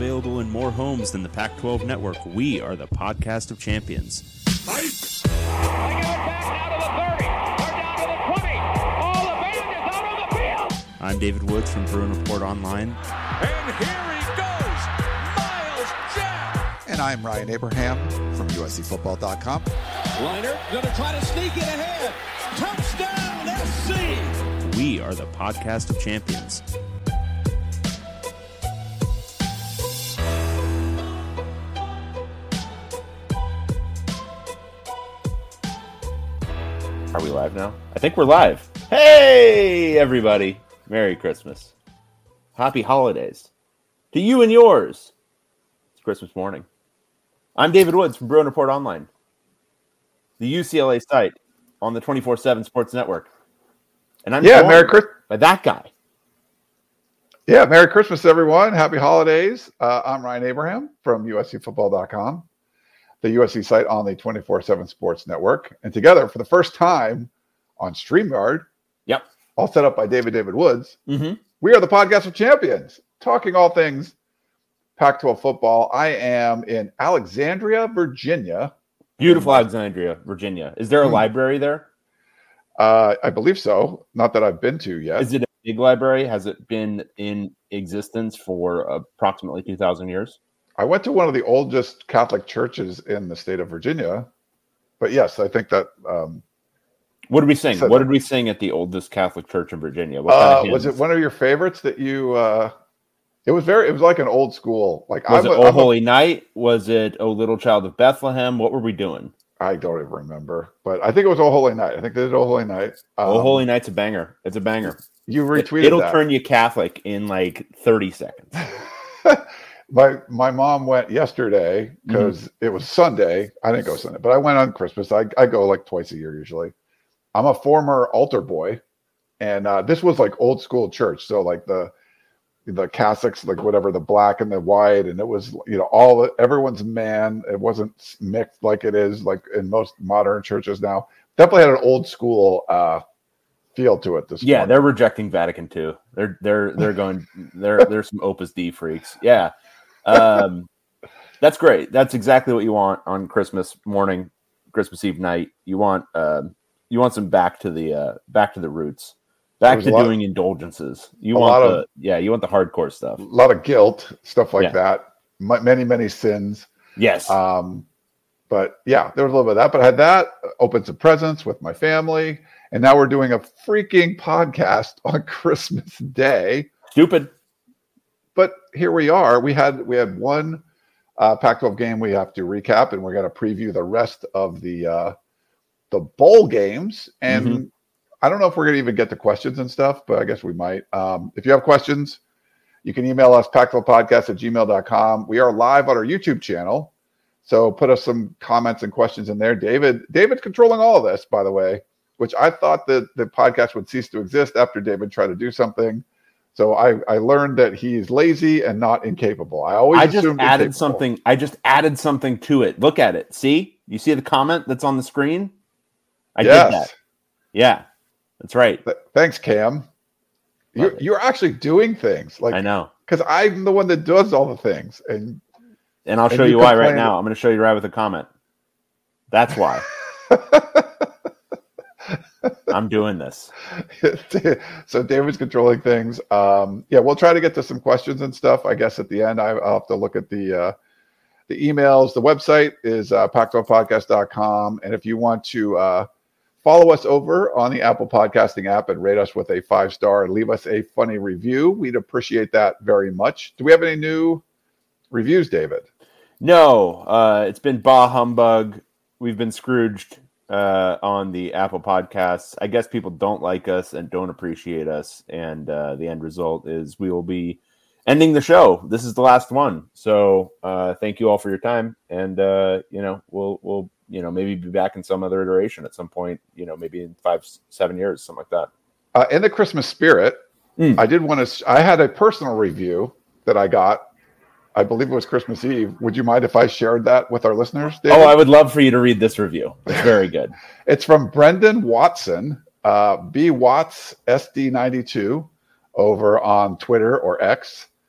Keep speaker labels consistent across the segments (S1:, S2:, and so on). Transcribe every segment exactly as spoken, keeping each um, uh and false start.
S1: available in more homes than the Pac twelve network, we are the podcast of champions.
S2: They give it back out of the thirty, or down to the twenty. All the band is out on the field.
S1: I'm David Woods from Bruin Report Online.
S2: And here he goes, Miles Jack.
S3: And I'm Ryan Abraham from U S C football dot com.
S2: Liner going to try to sneak it ahead. Touchdown, S C.
S1: We are the podcast of champions.
S4: Are we live now? I think we're live. Hey, everybody. Merry Christmas. Happy holidays. To you and yours. It's Christmas morning. I'm David Woods from Bruin Report Online, the U C L A site on the twenty-four seven Sports Network. And I'm
S5: yeah, Merry Christmas.
S4: By that guy.
S5: Yeah, Merry Christmas, everyone. Happy holidays. Uh, I'm Ryan Abraham from U S C football dot com, the U S C site on the twenty-four seven Sports Network. And together, for the first time on StreamYard,
S4: yep,
S5: all set up by David David Woods,
S4: mm-hmm.
S5: we are the podcast of champions, talking all things Pac twelve football. I am in Alexandria, Virginia.
S4: Beautiful Alexandria, Virginia. Is there a mm-hmm. library there?
S5: Uh, I believe so. Not that I've been to yet.
S4: Is it a big library? Has it been in existence for approximately two thousand years?
S5: I went to one of the oldest Catholic churches in the state of Virginia. But yes, I think that... Um,
S4: what did we sing?
S5: What
S4: that. did we sing at the oldest Catholic church in Virginia? What
S5: uh,
S4: kind of
S5: was it one of your favorites that you... Uh, it was very... It was like an old school... Like
S4: Was
S5: I'm
S4: it
S5: a,
S4: O
S5: I'm
S4: Holy
S5: a,
S4: Night? Was it O Little Child of Bethlehem? What were we doing?
S5: I don't even remember. But I think it was O Holy Night. I think they did O Holy Night. Um,
S4: O Holy Night's a banger. It's a banger.
S5: You retweeted
S4: it, It'll
S5: that.
S4: turn you Catholic in like thirty seconds.
S5: my my mom went yesterday because mm-hmm. it was Sunday. I didn't go Sunday, but I went on Christmas. I, I go like twice a year usually. I'm a former altar boy. And uh, this was like old school church. So like the the cassocks, like whatever, the black and the white, and it was, you know, all everyone's man. It wasn't mixed like it is like in most modern churches now. Definitely had an old school uh, feel to it. This
S4: yeah,
S5: morning.
S4: They're rejecting Vatican two. They're they're they're going. They're they're some Opus Dei freaks. Yeah, um, that's great. That's exactly what you want on Christmas morning, Christmas Eve night. You want um, you want some back to the uh, back to the roots. Back to doing of, indulgences. You want the of, yeah, you want the hardcore stuff.
S5: A lot of guilt, stuff like
S4: yeah.
S5: that. M- many, many sins.
S4: Yes.
S5: Um, but yeah, there was a little bit of that. But I had that, opened some presents with my family, and now we're doing a freaking podcast on Christmas Day.
S4: Stupid.
S5: But here we are. We had we had one uh, Pac twelve game we have to recap, and we're going to preview the rest of the uh, the bowl games. And mm-hmm. I don't know if we're going to even get to questions and stuff, but I guess we might. Um, if you have questions, you can email us, pac twelve podcast at gmail dot com. We are live on our YouTube channel, so put us some comments and questions in there. David, David's controlling all of this, by the way, which I thought that the podcast would cease to exist after David tried to do something. So I, I learned that he's lazy and not incapable. I always
S4: I just
S5: assumed
S4: added
S5: incapable.
S4: something. I just added something to it. Look at it. See? You see the comment that's on the screen? I
S5: yes.
S4: did that. Yeah. That's right.
S5: Th- thanks, Cam. You're, you're actually doing things. Like
S4: I know.
S5: Because I'm the one that does all the things. And
S4: and I'll show
S5: and
S4: you,
S5: you
S4: why right
S5: that...
S4: now. I'm going to show you right with a comment. That's why. I'm doing this.
S5: So David's controlling things. Um, yeah, we'll try to get to some questions and stuff. I guess at the end, I, I'll have to look at the uh, the emails. The website is uh, pac twelve podcast dot com. And if you want to... Uh, Follow us over on the Apple Podcasting app and rate us with a five star and leave us a funny review. We'd appreciate that very much. Do we have any new reviews, David?
S4: No, uh, it's been bah humbug. We've been Scrooged uh, on the Apple Podcasts. I guess people don't like us and don't appreciate us. And uh, the end result is we will be ending the show. This is the last one. So uh, thank you all for your time. And, uh, you know, we'll, we'll, you know, maybe be back in some other iteration at some point, you know, maybe in five, seven years, something like that.
S5: Uh, in the Christmas spirit, mm. I did want to, I had a personal review that I got. I believe it was Christmas Eve. Would you mind if I shared that with our listeners, David?
S4: Oh, I would love for you to read this review. It's very good.
S5: It's from Brendan Watson, uh, B Watts S D ninety-two over on Twitter or X.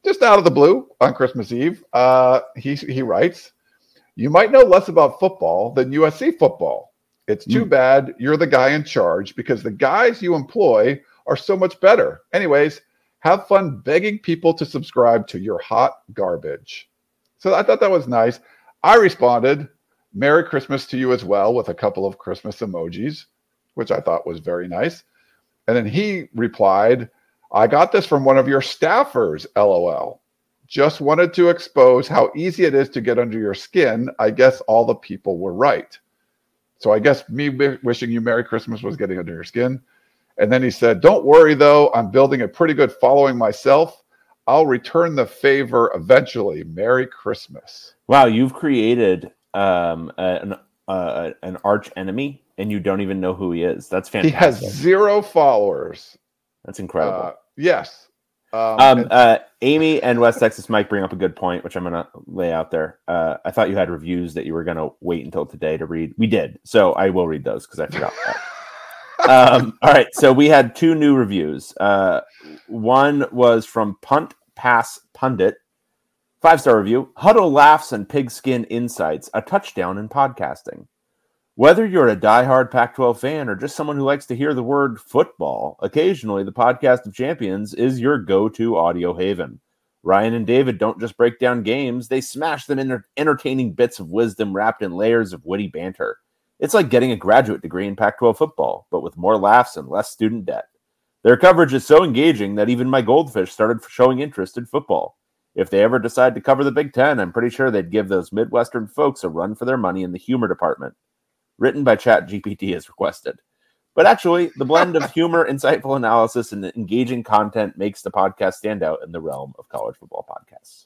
S5: just out of the blue on Christmas Eve, uh, he he writes, "You might know less about football than U S C football. It's too mm. bad you're the guy in charge because the guys you employ are so much better. Anyways, have fun begging people to subscribe to your hot garbage." So I thought that was nice. I responded, "Merry Christmas to you as well," with a couple of Christmas emojis, which I thought was very nice. And then he replied, "I got this from one of your staffers, LOL. Just wanted to expose how easy it is to get under your skin. I guess all the people were right." So I guess me wishing you Merry Christmas was getting under your skin. And then he said, "Don't worry, though. I'm building a pretty good following myself. I'll return the favor eventually. Merry Christmas."
S4: Wow, you've created um, an uh, an arch enemy, and you don't even know who he is. That's fantastic.
S5: He has zero followers.
S4: That's incredible.
S5: Uh, yes. Um,
S4: um,
S5: and-
S4: uh, Amy and West Texas Mike bring up a good point, which I'm going to lay out there. Uh, I thought you had reviews that you were going to wait until today to read. We did, so I will read those because I forgot that. um, all right, so we had two new reviews. Uh, one was from Punt Pass Pundit. Five-star review. Huddle laughs and pigskin insights. A touchdown in podcasting. Whether you're a diehard Pac twelve fan or just someone who likes to hear the word football, occasionally the Podcast of Champions is your go-to audio haven. Ryan and David don't just break down games, they smash them in entertaining bits of wisdom wrapped in layers of witty banter. It's like getting a graduate degree in Pac twelve football, but with more laughs and less student debt. Their coverage is so engaging that even my goldfish started showing interest in football. If they ever decide to cover the Big Ten, I'm pretty sure they'd give those Midwestern folks a run for their money in the humor department. Written by ChatGPT as requested. But actually, the blend of humor, insightful analysis, and engaging content makes the podcast stand out in the realm of college football podcasts.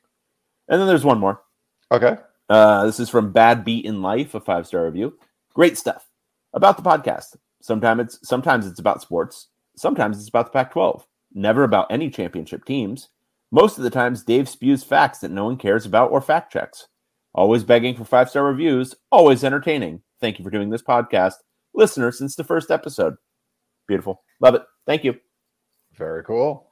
S4: And then there's one more.
S5: Okay.
S4: Uh, this is from Bad Beat in Life, a five-star review. Great stuff. About the podcast. Sometimes it's, sometimes it's about sports. Sometimes it's about the Pac twelve. Never about any championship teams. Most of the times, Dave spews facts that no one cares about or fact checks. Always begging for five-star reviews. Always entertaining. Thank you for doing this podcast. Listener since the first episode. Beautiful. Love it. Thank you.
S5: Very cool.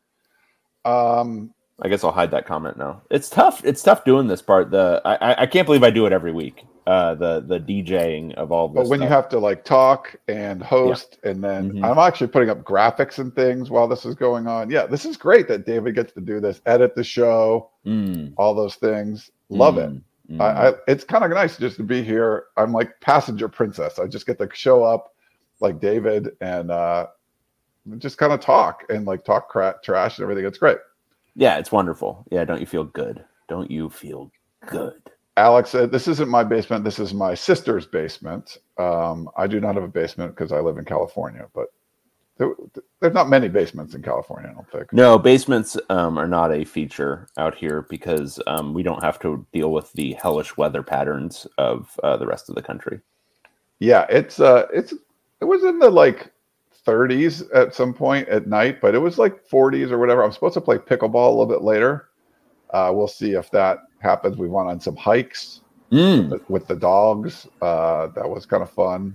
S5: Um,
S4: I guess I'll hide that comment now. It's tough. It's tough doing this part. The I I can't believe I do it every week. Uh, the the DJing of all this.
S5: But when
S4: stuff.
S5: you have to like talk and host, yeah. and then mm-hmm. I'm actually putting up graphics and things while this is going on. Yeah, this is great that David gets to do this, edit the show, mm. all those things. Love mm. it. Mm. I, I, it's kind of nice just to be here. I'm like passenger princess. I just get to show up like David and uh, just kind of talk and like talk crap, trash and everything. It's great.
S4: Yeah, it's wonderful. Yeah, don't you feel good? Don't you feel good?
S5: Alex said, "This isn't my basement. This is my sister's basement. Um, I do not have a basement because I live in California, but there, there's not many basements in California, I don't think."
S4: No, basements um, are not a feature out here because um, we don't have to deal with the hellish weather patterns of uh, the rest of the country.
S5: Yeah, it's uh, it's it was in the like thirties at some point at night, but it was like forties or whatever. I'm supposed to play pickleball a little bit later. Uh, we'll see if that happens. We went on some hikes mm. with, with the dogs. Uh, that was kind of fun.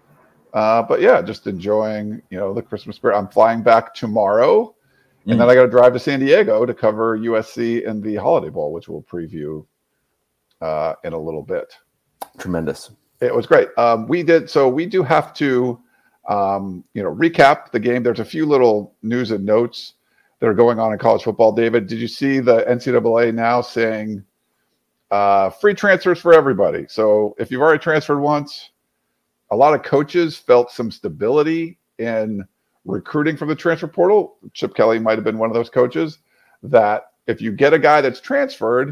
S5: Uh, but yeah, just enjoying, you know, the Christmas spirit. I'm flying back tomorrow, and mm. then I got to drive to San Diego to cover U S C in the Holiday Bowl, which we'll preview uh, in a little bit.
S4: Tremendous.
S5: It was great. Um, we did. So we do have to, um, you know, recap the game. There's a few little news and notes that are going on in college football. David, did you see the N C double A now saying uh, free transfers for everybody? So if you've already transferred once, a lot of coaches felt some stability in recruiting from the transfer portal. Chip Kelly might have been one of those coaches that if you get a guy that's transferred,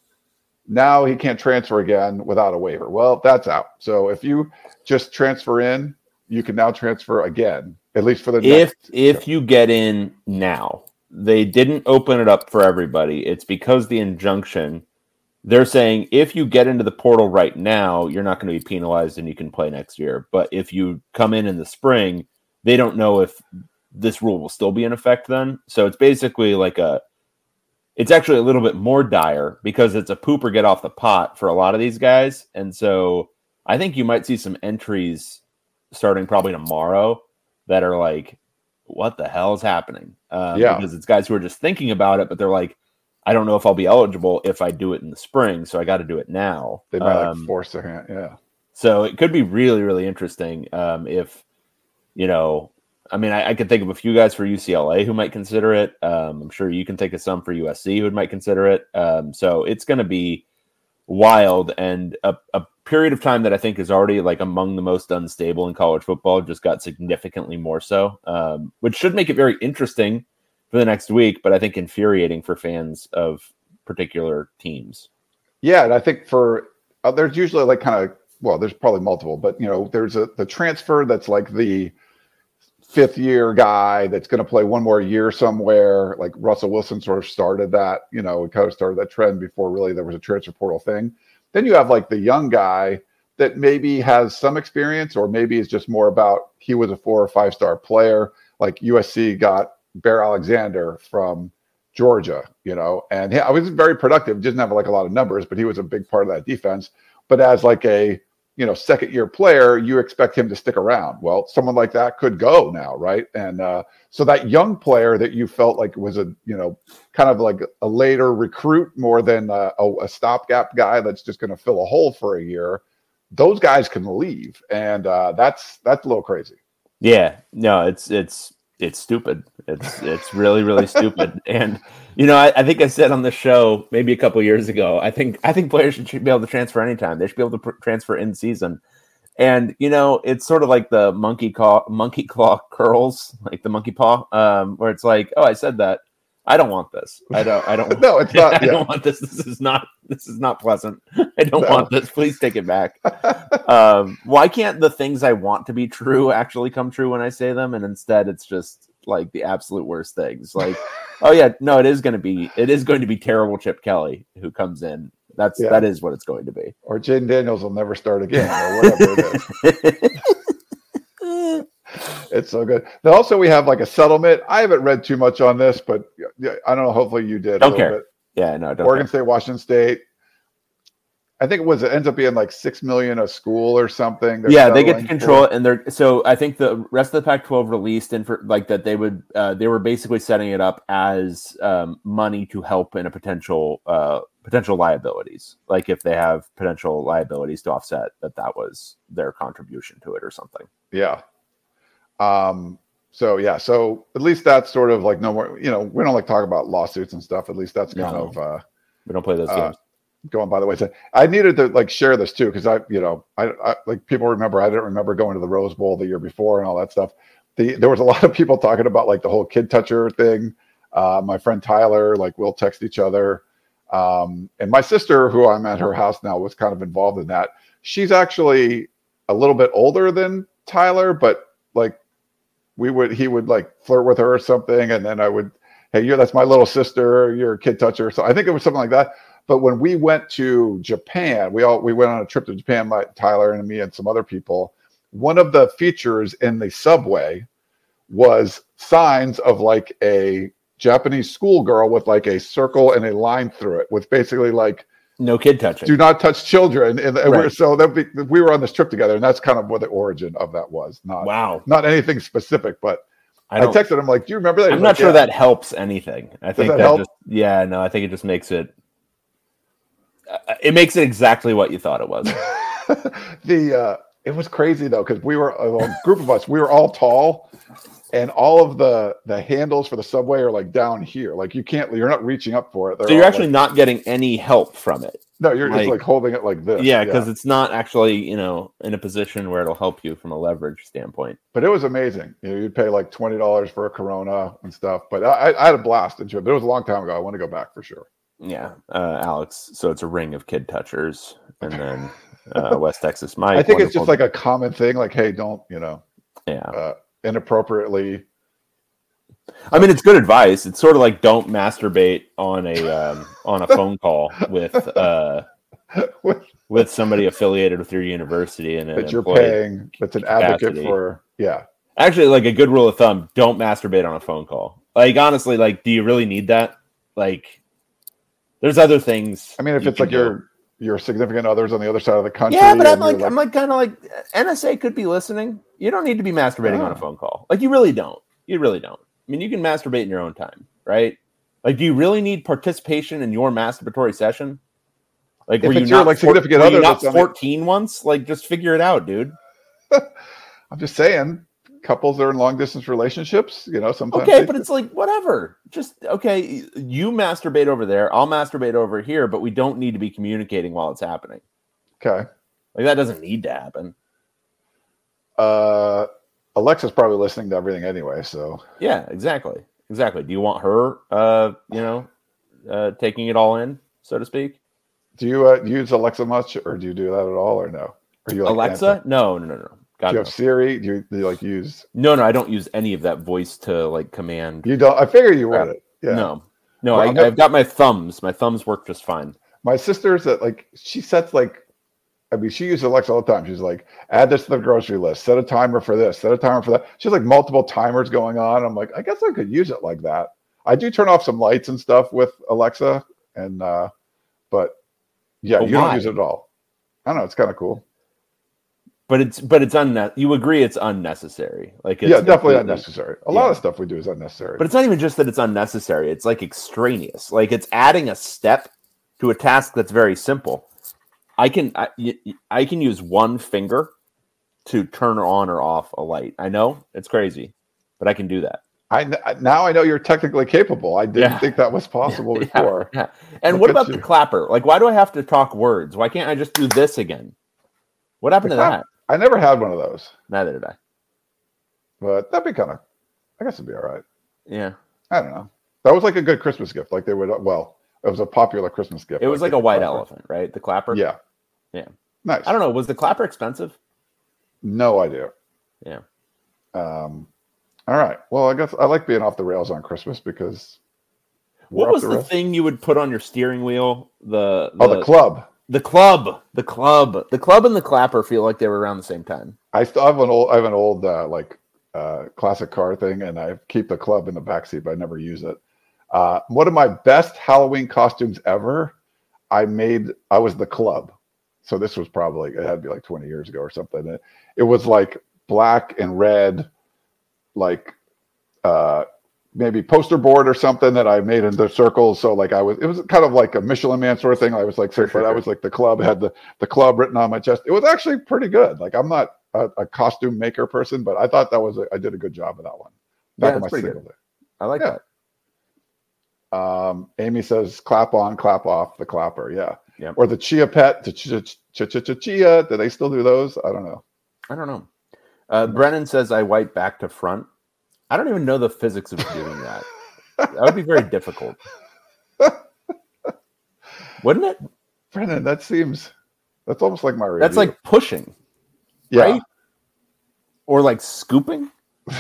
S5: now he can't transfer again without a waiver. Well, that's out. So if you just transfer in, you can now transfer again, at least for the
S4: if
S5: next.
S4: If you get in now, they didn't open it up for everybody. It's because the injunction. They're saying if you get into the portal right now, you're not going to be penalized and you can play next year. But if you come in in the spring, they don't know if this rule will still be in effect then. So it's basically like a, it's actually a little bit more dire because it's a poop or get off the pot for a lot of these guys. And so I think you might see some entries starting probably tomorrow that are like, what the hell is happening? Um,
S5: Yeah.
S4: Because it's guys who are just thinking about it, but they're like, I don't know if I'll be eligible if I do it in the spring, so I got to do it now.
S5: They might
S4: Um,
S5: like force their hand. Yeah.
S4: So it could be really, really interesting um, if, you know, I mean, I, I could think of a few guys for U C L A who might consider it. Um, I'm sure you can think of some for U S C who might consider it. Um, so it's going to be wild, and a, a period of time that I think is already like among the most unstable in college football just got significantly more so, um, which should make it very interesting for the next week, but I think infuriating for fans of particular teams.
S5: Yeah, and I think for uh, there's usually like kind of well, there's probably multiple, but you know, there's a the transfer that's like the fifth year guy that's going to play one more year somewhere. Like Russell Wilson sort of started that, you know, kind of started that trend before really there was a transfer portal thing. Then you have like the young guy that maybe has some experience, or maybe it's just more about he was a four or five star player. Like U S C got Bear Alexander from Georgia, you know, and he, I was very productive. Didn't have like a lot of numbers, but he was a big part of that defense. But as like a you know, second year player, you expect him to stick around. Well, someone like that could go now, right? And uh, so that young player that you felt like was a, you know, kind of like a later recruit more than a, a, a stopgap guy that's just going to fill a hole for a year, those guys can leave, and uh, that's that's a little crazy.
S4: Yeah, no, it's it's it's stupid. It's it's really really stupid. And you know, I, I think I said on the show maybe a couple of years ago, I think I think players should be able to transfer anytime. They should be able to pr- transfer in season. And you know, it's sort of like the monkey claw monkey claw curls, like the monkey paw, um, where it's like, oh, I said that. I don't want this. I don't. I don't.
S5: No, it's not.
S4: I
S5: Yeah.
S4: don't want this. This is not. This is not pleasant. I don't
S5: No.
S4: want this. Please take it back. um, why can't the things I want to be true actually come true when I say them, and instead it's just like the absolute worst things? Like, oh yeah, no, it is going to be. It is going to be terrible Chip Kelly who comes in. That's
S5: Yeah.
S4: that is what it's going to be.
S5: Or Jaden Daniels will never start again, or whatever it is. It's so good. Now, also, we have like a settlement. I haven't read too much on this, but yeah, I don't know. Hopefully, you did.
S4: Don't
S5: a little
S4: care.
S5: Bit.
S4: Yeah, no, don't
S5: Oregon
S4: care.
S5: State, Washington State. I think it was. It ends up being like six million a school or something. They're
S4: Yeah, they get to
S5: settling
S4: control
S5: for.
S4: it, and they're so. I think the rest of the Pac twelve released in for like that they would. Uh, they were basically setting it up as um, money to help in a potential uh, potential liabilities. Like if they have potential liabilities to offset, that that was their contribution to it or something.
S5: Yeah. Um. So yeah. So at least that's sort of like no more. You know, we don't like talk about lawsuits and stuff. At least that's kind
S4: No.
S5: of. Uh,
S4: We don't play those
S5: Uh,
S4: games.
S5: going by the way, so I needed to like share this too because I, you know, I, I like people remember I didn't remember going to the Rose Bowl the year before and all that stuff. The there was a lot of people talking about like the whole kid toucher thing. Uh, my friend Tyler, like we'll text each other, um, and my sister, who I'm at her house now, was kind of involved in that. She's actually a little bit older than Tyler, but like we would, he would like flirt with her or something, and then I would, hey, you're that's my little sister, you're a kid toucher. So I think it was something like that. But when we went to Japan, we all we went on a trip to Japan, my Tyler and me and some other people. One of the features in the subway was signs of like a Japanese schoolgirl with like a circle and a line through it, with basically like
S4: No kid touching.
S5: "Do not touch children." And, and
S4: Right.
S5: we're, so that we, we were on this trip together, and that's kind of what the origin of that was. Not
S4: Wow.
S5: not anything specific, but
S4: I
S5: I,
S4: don't.
S5: texted him like, "Do you remember that?" He
S4: I'm
S5: was
S4: not
S5: like,
S4: sure
S5: "Yeah."
S4: that helps anything. I think
S5: that
S4: that,
S5: help?
S4: just yeah, no, I think it just makes it. Uh, it makes it exactly what you thought it was.
S5: the uh it was crazy though because we were a group of us we were all tall, and all of the the handles for the subway are like down here, like you can't you're not reaching up for it. They're
S4: So you're
S5: all,
S4: actually
S5: like,
S4: not getting any help from it.
S5: no you're
S4: like-
S5: just like holding it like this.
S4: Yeah, because it's not actually, you know, in a position where it'll help you from a leverage standpoint.
S5: but it was amazing. You know, you'd pay like twenty dollars for a Corona and stuff, but I, I had a blast into it. But it was a long time ago. I want to go back for sure.
S4: Yeah, uh, Alex. So it's a ring of kid touchers, and then uh, West Texas Mike.
S5: I think it's just
S4: wonderful-
S5: like a common thing, like, hey, don't, you know,
S4: yeah.
S5: uh inappropriately.
S4: I mean, it's good advice. It's sort of like don't masturbate on a um, on a phone call with uh, with somebody affiliated with your university and an
S5: that you're
S4: employee.
S5: paying, that's an advocate
S4: capacity.
S5: for, yeah.
S4: Actually, like a good rule of thumb: don't masturbate on a phone call. Like honestly, like, do you really need that? Like, there's other things.
S5: I mean, if
S4: you
S5: it's
S4: can
S5: like
S4: do.
S5: your your significant others on the other side of the country.
S4: Yeah, but I'm
S5: and you're
S4: like, I'm like kind of like N S A could be listening. You don't need to be masturbating
S5: Oh.
S4: on a phone call. Like you really don't. You really don't. I mean, you can masturbate in your own time, right? Like, do you really need participation in your masturbatory session? Like,
S5: If
S4: were you
S5: it's your,
S4: not,
S5: like,
S4: four,
S5: significant
S4: were
S5: other
S4: you not
S5: that's on it-
S4: fourteen once? Like, just figure it out, dude.
S5: I'm just saying, couples that are in long distance relationships, you know, sometimes.
S4: Okay,
S5: they-
S4: but it's like, whatever. Just, okay, you masturbate over there. I'll masturbate over here, but we don't need to be communicating while it's happening.
S5: okay.
S4: Like, that doesn't need to happen.
S5: Uh, Alexa's probably listening to everything anyway, so
S4: Yeah, exactly. Exactly. Do you want her, uh, you know, uh, taking it all in, so to speak?
S5: do you uh, use Alexa much, or do you do that at all, or no? Are you like
S4: Alexa?
S5: anti-
S4: No, no, no, no. God,
S5: Do you
S4: no.
S5: have Siri? Do you, do you like use?
S4: No, no, I don't use any of that voice to like command.
S5: You don't. I figured you
S4: Right.
S5: would. Yeah.
S4: No, no,
S5: Well,
S4: I,
S5: I'm not-
S4: I've got my thumbs. My thumbs work just fine.
S5: My sister's that like she sets like, I mean, she uses Alexa all the time. She's like, add this to the grocery list. Set a timer for this. Set a timer for that. She has like multiple timers going on. I'm like, I guess I could use it like that. I do turn off some lights and stuff with Alexa, and uh, but yeah,
S4: But
S5: you
S4: why?
S5: don't use it at all. I don't know. It's kind of cool.
S4: But it's but it's unne- You agree it's unnecessary. Like it's
S5: Yeah, definitely
S4: completely-
S5: unnecessary. A lot
S4: yeah.
S5: of stuff we do is unnecessary.
S4: But it's not even just that it's unnecessary. It's like extraneous. Like it's adding a step to a task that's very simple. I can I, y- y- I can use one finger to turn on or off a light. I know it's crazy, but I can do that.
S5: I kn- now I know you're technically capable. I didn't
S4: Yeah.
S5: think that was possible
S4: Yeah,
S5: before.
S4: yeah. And
S5: Look
S4: what
S5: at
S4: about
S5: you.
S4: the clapper? Like, why do I have to talk words? Why can't I just do this again? What happened
S5: The
S4: to
S5: clap-
S4: that?
S5: I never had one of those,
S4: Neither did I.
S5: but that'd be kind of. I guess it'd be all right.
S4: Yeah,
S5: I don't know. That was like a good Christmas gift. Like they would. Well, it was a popular Christmas gift.
S4: it was like
S5: the
S4: a white
S5: clapper.
S4: elephant, right? The clapper.
S5: Yeah.
S4: Yeah.
S5: Nice.
S4: I don't know. Was the clapper expensive?
S5: No idea.
S4: Yeah.
S5: Um. All right. Well, I guess I like being off the rails on Christmas because. we're
S4: What
S5: off
S4: was the
S5: rails.
S4: thing you would put on your steering wheel? The, the
S5: Oh, the club.
S4: The club, the club, the club, and the clapper feel like they were around the same time.
S5: I still have an old. I have an old uh, like uh, classic car thing, and I keep the club in the backseat, but I never use it. Uh, one of my best Halloween costumes ever. I made. I was the club, so this was probably it had to be like twenty years ago or something. It, it was like black and red, like uh, maybe poster board or something that I made into circles. So like I was, it was kind of like a Michelin Man sort of thing. I was like,
S4: Sure,
S5: but
S4: sure,
S5: I
S4: sure.
S5: was like the club had the the club written on my chest. It was actually pretty good. Like I'm not a, a costume maker person, but I thought that was a, I did a good job of that one. Back
S4: Yeah,
S5: in my
S4: that's pretty
S5: single
S4: good.
S5: day.
S4: I like
S5: Yeah.
S4: that.
S5: Um, Amy says, "Clap on, clap off the clapper." Yeah,
S4: Yep.
S5: or the Chia Pet, the Chia Chia Chia Chia. Do they still do those? I don't know.
S4: I don't know. Uh, Brennan says I wipe back to front. I don't even know the physics of doing that. That would be very difficult, wouldn't it?
S5: Brennan, that seems that's almost like my review.
S4: That's like pushing,
S5: yeah.
S4: right? Or like scooping.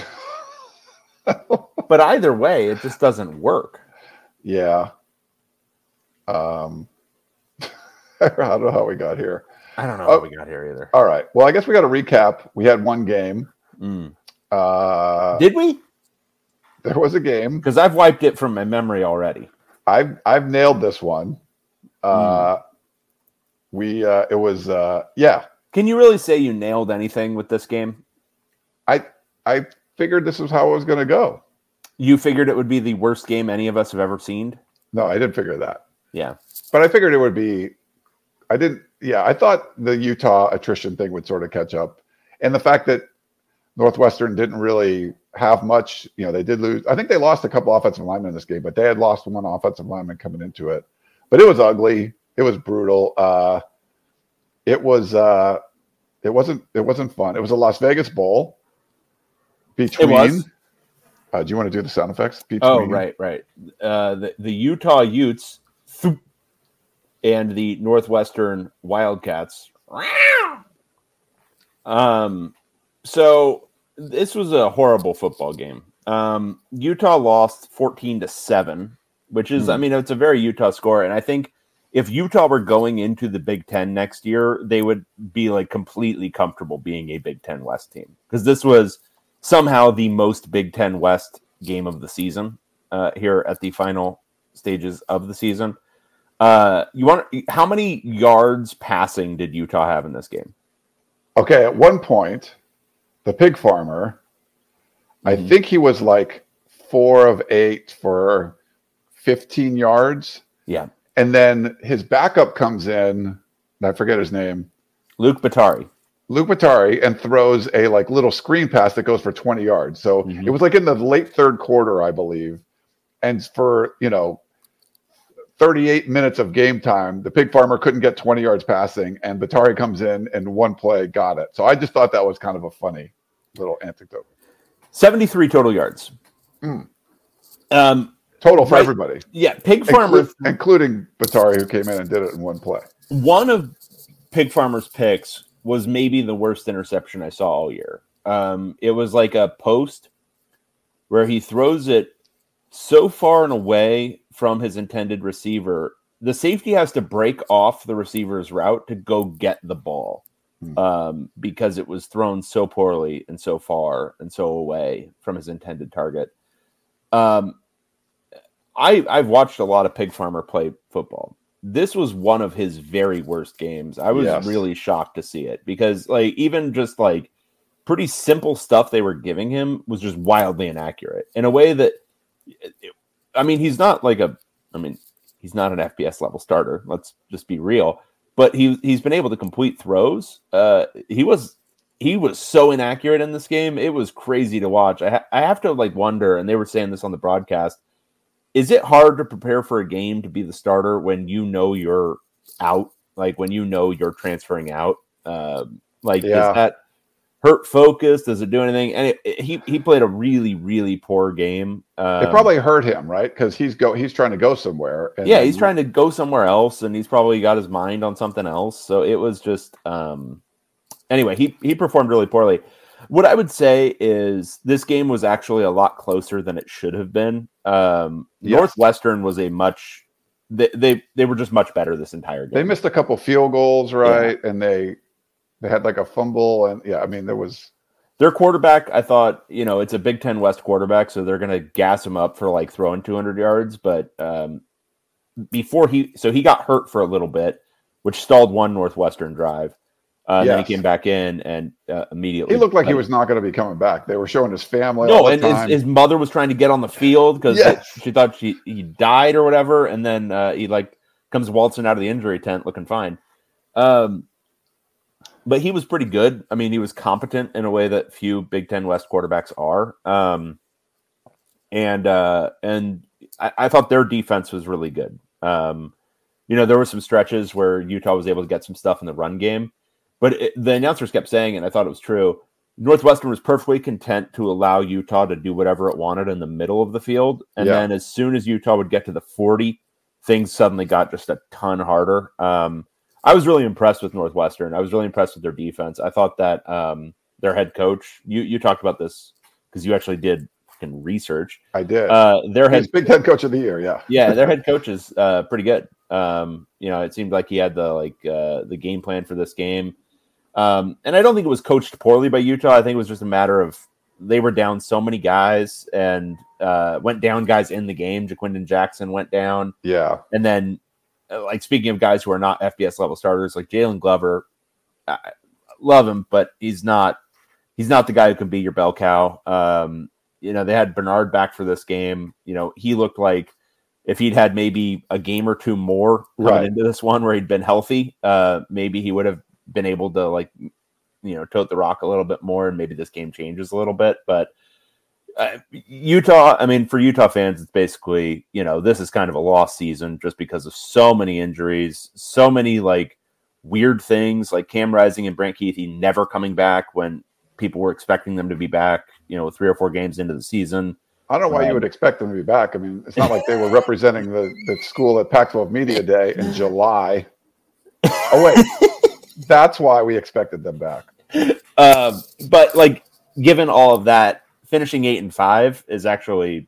S4: But either way, it just doesn't work.
S5: Yeah. Um, I don't know how we got here.
S4: I don't know
S5: Oh.
S4: how we got here either.
S5: All right. Well, I guess we got to recap. We had one game.
S4: Mm.
S5: Uh,
S4: Did we?
S5: there was a game.
S4: Because I've wiped it from my memory already.
S5: I've I've nailed this one. Uh,
S4: Hmm.
S5: We uh, it was uh, yeah.
S4: Can you really say you nailed anything with this game?
S5: I I figured this was how it was going to go.
S4: You figured it would be the worst game any of us have ever seen?
S5: No, I didn't figure that,
S4: Yeah.
S5: but I figured it would be. I didn't. Yeah, I thought the Utah attrition thing would sort of catch up, and the fact that Northwestern didn't really have much. You know, they did lose. I think they lost a couple offensive linemen in this game, but they had lost one offensive lineman coming into it. But it was ugly. It was brutal. Uh, it was. Uh, it wasn't. It wasn't fun. It was a Las Vegas Bowl. Between.
S4: It was.
S5: Uh, do you want to do the sound effects? Between,
S4: Oh, right, right. Uh, the, the Utah Utes thoop, and the Northwestern Wildcats. Um, so this was a horrible football game. Um, Utah lost fourteen to seven, which is, I mean, it's a very Utah score. And I think if Utah were going into the Big Ten next year, they would be like completely comfortable being a Big Ten West team, because this was somehow the most Big Ten West game of the season uh, here at the final stages of the season. Uh, you want how many yards passing did Utah have in this game?
S5: Okay, at one point, the pig farmer I think he was like four of eight for fifteen yards.
S4: Yeah.
S5: And then his backup comes in, I forget his name.
S4: Luke Batari.
S5: Luke Batari, and throws a like little screen pass that goes for twenty yards. So
S4: Mhm.
S5: it was like in the late third quarter, I believe. And for, you know, thirty-eight minutes of game time, the pig farmer couldn't get twenty yards passing, and Batari comes in and one play got it. So I just thought that was kind of a funny little anecdote.
S4: seventy-three total yards.
S5: Mm.
S4: Um,
S5: Total for
S4: right,
S5: everybody.
S4: Yeah, Pig Farmer.
S5: Inclu- including Batari, who came in and did it in one play.
S4: One of Pig Farmer's picks was maybe the worst interception I saw all year. Um, it was like a post where he throws it so far and away from his intended receiver, the safety has to break off the receiver's route to go get the ball
S5: Hmm.
S4: um, because it was thrown so poorly and so far and so away from his intended target. Um, I, I've watched a lot of Pig Farmer play football. This was one of his very worst games. I was
S5: Yes.
S4: really shocked to see it because, like, even just like pretty simple stuff they were giving him was just wildly inaccurate in a way that, I mean, he's not like a, I mean, he's not an F B S level starter. Let's just be real. But he he's been able to complete throws. Uh, he was he was so inaccurate in this game. It was crazy to watch. I ha- I have to like wonder, and they were saying this on the broadcast. Is it hard to prepare for a game to be the starter when you know you're out? Like when you know you're transferring out? Um, like
S5: Yeah.
S4: is that hurt focus? Does it do anything? And it, it, he he played a really really poor game. Um,
S5: It probably hurt him, right? Because he's go he's trying to go somewhere. And
S4: yeah,
S5: then-
S4: he's trying to go somewhere else, and he's probably got his mind on something else. So it was just um, anyway. He he performed really poorly. What I would say is this game was actually a lot closer than it should have been. Um,
S5: Yes.
S4: Northwestern was a much they, they they were just much better this entire game.
S5: They missed a couple field goals, right? And they they had like a fumble, and yeah, I mean there was
S4: Their quarterback, I thought, you know, it's a Big Ten West quarterback, so they're going to gas him up for like throwing two hundred yards. But um, before he, so he got hurt for a little bit, which stalled one Northwestern drive. Uh, and Then
S5: Yes.
S4: he came back in and uh, immediately.
S5: he looked like he was not going to be coming back. They were showing his family.
S4: No,
S5: all the
S4: and his,
S5: time.
S4: his mother was trying to get on the field because
S5: Yes.
S4: she thought she he died or whatever, and then uh, he like comes waltzing out of the injury tent looking fine. Um, but he was pretty good. I mean, he was competent in a way that few Big Ten West quarterbacks are. Um, and uh, and I, I thought their defense was really good. Um, you know, there were some stretches where Utah was able to get some stuff in the run game, but it, the announcers kept saying, and I thought it was true, Northwestern was perfectly content to allow Utah to do whatever it wanted in the middle of the field. And
S5: Yeah.
S4: then as soon as Utah would get to the forty, things suddenly got just a ton harder. Um, I was really impressed with Northwestern. I was really impressed with their defense. I thought that um, their head coach, you, you talked about this because you actually did fucking research.
S5: I did.
S4: Uh, their head
S5: He's Big Ten Coach of the Year. Yeah.
S4: yeah, their head coach is uh, pretty good. Um, you know, it seemed like he had the like uh, the game plan for this game, um, and I don't think it was coached poorly by Utah. I think it was just a matter of they were down so many guys and uh, went down guys in the game. Jaquindon Jackson went down,
S5: Yeah.
S4: and then uh, like speaking of guys who are not F B S level starters, like Jalen Glover, I love him, but he's not he's not the guy who can be your bell cow. Um, you know, they had Bernard back for this game. You know, he looked like if he'd had maybe a game or two more coming
S5: Right.
S4: into this one where he'd been healthy, uh, maybe he would have been able to like, you know, tote the rock a little bit more, and maybe this game changes a little bit. But uh, Utah, I mean, for Utah fans, it's basically, you know, this is kind of a lost season just because of so many injuries, so many like weird things, like Cam Rising and Brant Keithy never coming back when people were expecting them to be back, you know, three or four games into the season.
S5: I don't know why you
S4: Um,
S5: would expect them to be back. I mean, it's not like they were representing the, the school at Pac twelve Media Day in July. Oh, wait. That's why we expected them back.
S4: Um, but like, given all of that, finishing eight and five is actually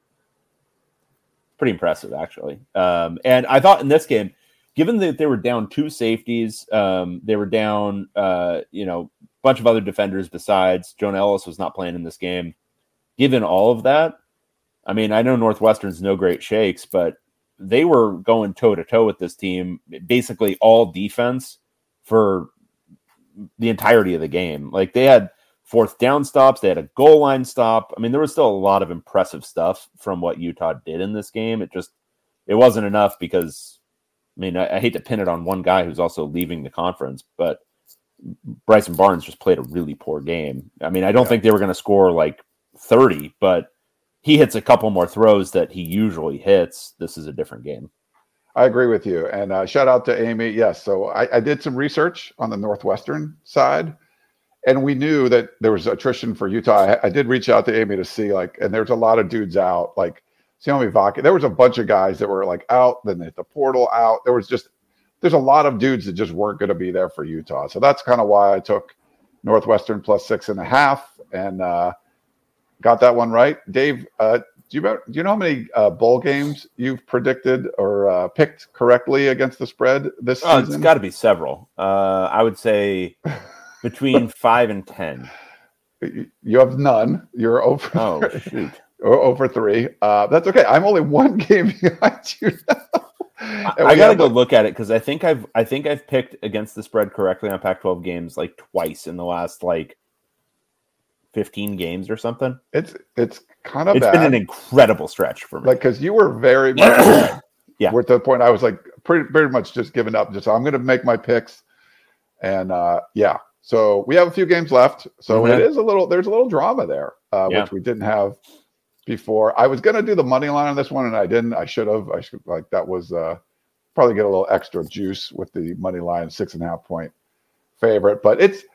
S4: pretty impressive, actually. Um, and I thought in this game, given that they were down two safeties, um, they were down, uh, you know, a bunch of other defenders besides Jonah Ellis was not playing in this game. Given all of that, I mean, I know Northwestern's no great shakes, but they were going toe to toe with this team, basically all defense for the entirety of the game. Like they had fourth down stops. They had a goal line stop. I mean, there was still a lot of impressive stuff from what Utah did in this game. It just, it wasn't enough because, I mean, I, I hate to pin it on one guy who's also leaving the conference, but Bryson Barnes just played a really poor game. I mean, I don't yeah. think they were going to score like thirty, but he hits a couple more throws that he usually hits. This is a different game.
S5: I agree with you. And uh, shout out to Amy. Yes. So I, I did some research on the Northwestern side, and we knew that there was attrition for Utah. I, I did reach out to Amy to see, like, and there's a lot of dudes out, like Xiaomi Vaka. There was a bunch of guys that were like out, then they hit the portal out. There was just, there's a lot of dudes that just weren't going to be there for Utah. So that's kind of why I took Northwestern plus six and a half and uh, got that one right. Dave, uh, do you do you know how many uh, bowl games you've predicted or uh, picked correctly against the spread this
S4: oh,
S5: season?
S4: It's got to be several. Uh, I would say between five and ten.
S5: You have none. You're over.
S4: Oh shoot.
S5: Or over three. Uh, that's okay. I'm only one game behind you now.
S4: I gotta go look at it because I think I've I think I've picked against the spread correctly on Pac twelve games like twice in the last like fifteen games or something.
S5: It's it's kind of
S4: it's
S5: bad.
S4: been an incredible stretch for me.
S5: Like because you were very much
S4: yeah.
S5: We're at the point I was like pretty pretty much just giving up. Just I'm going to make my picks, and uh, yeah. So we have a few games left. So mm-hmm. it is a little there's a little drama there, uh, yeah. which we didn't have before. I was going to do the money line on this one, and I didn't. I should have. I should like that was uh, probably get a little extra juice with the money line, six and a half point favorite. But it's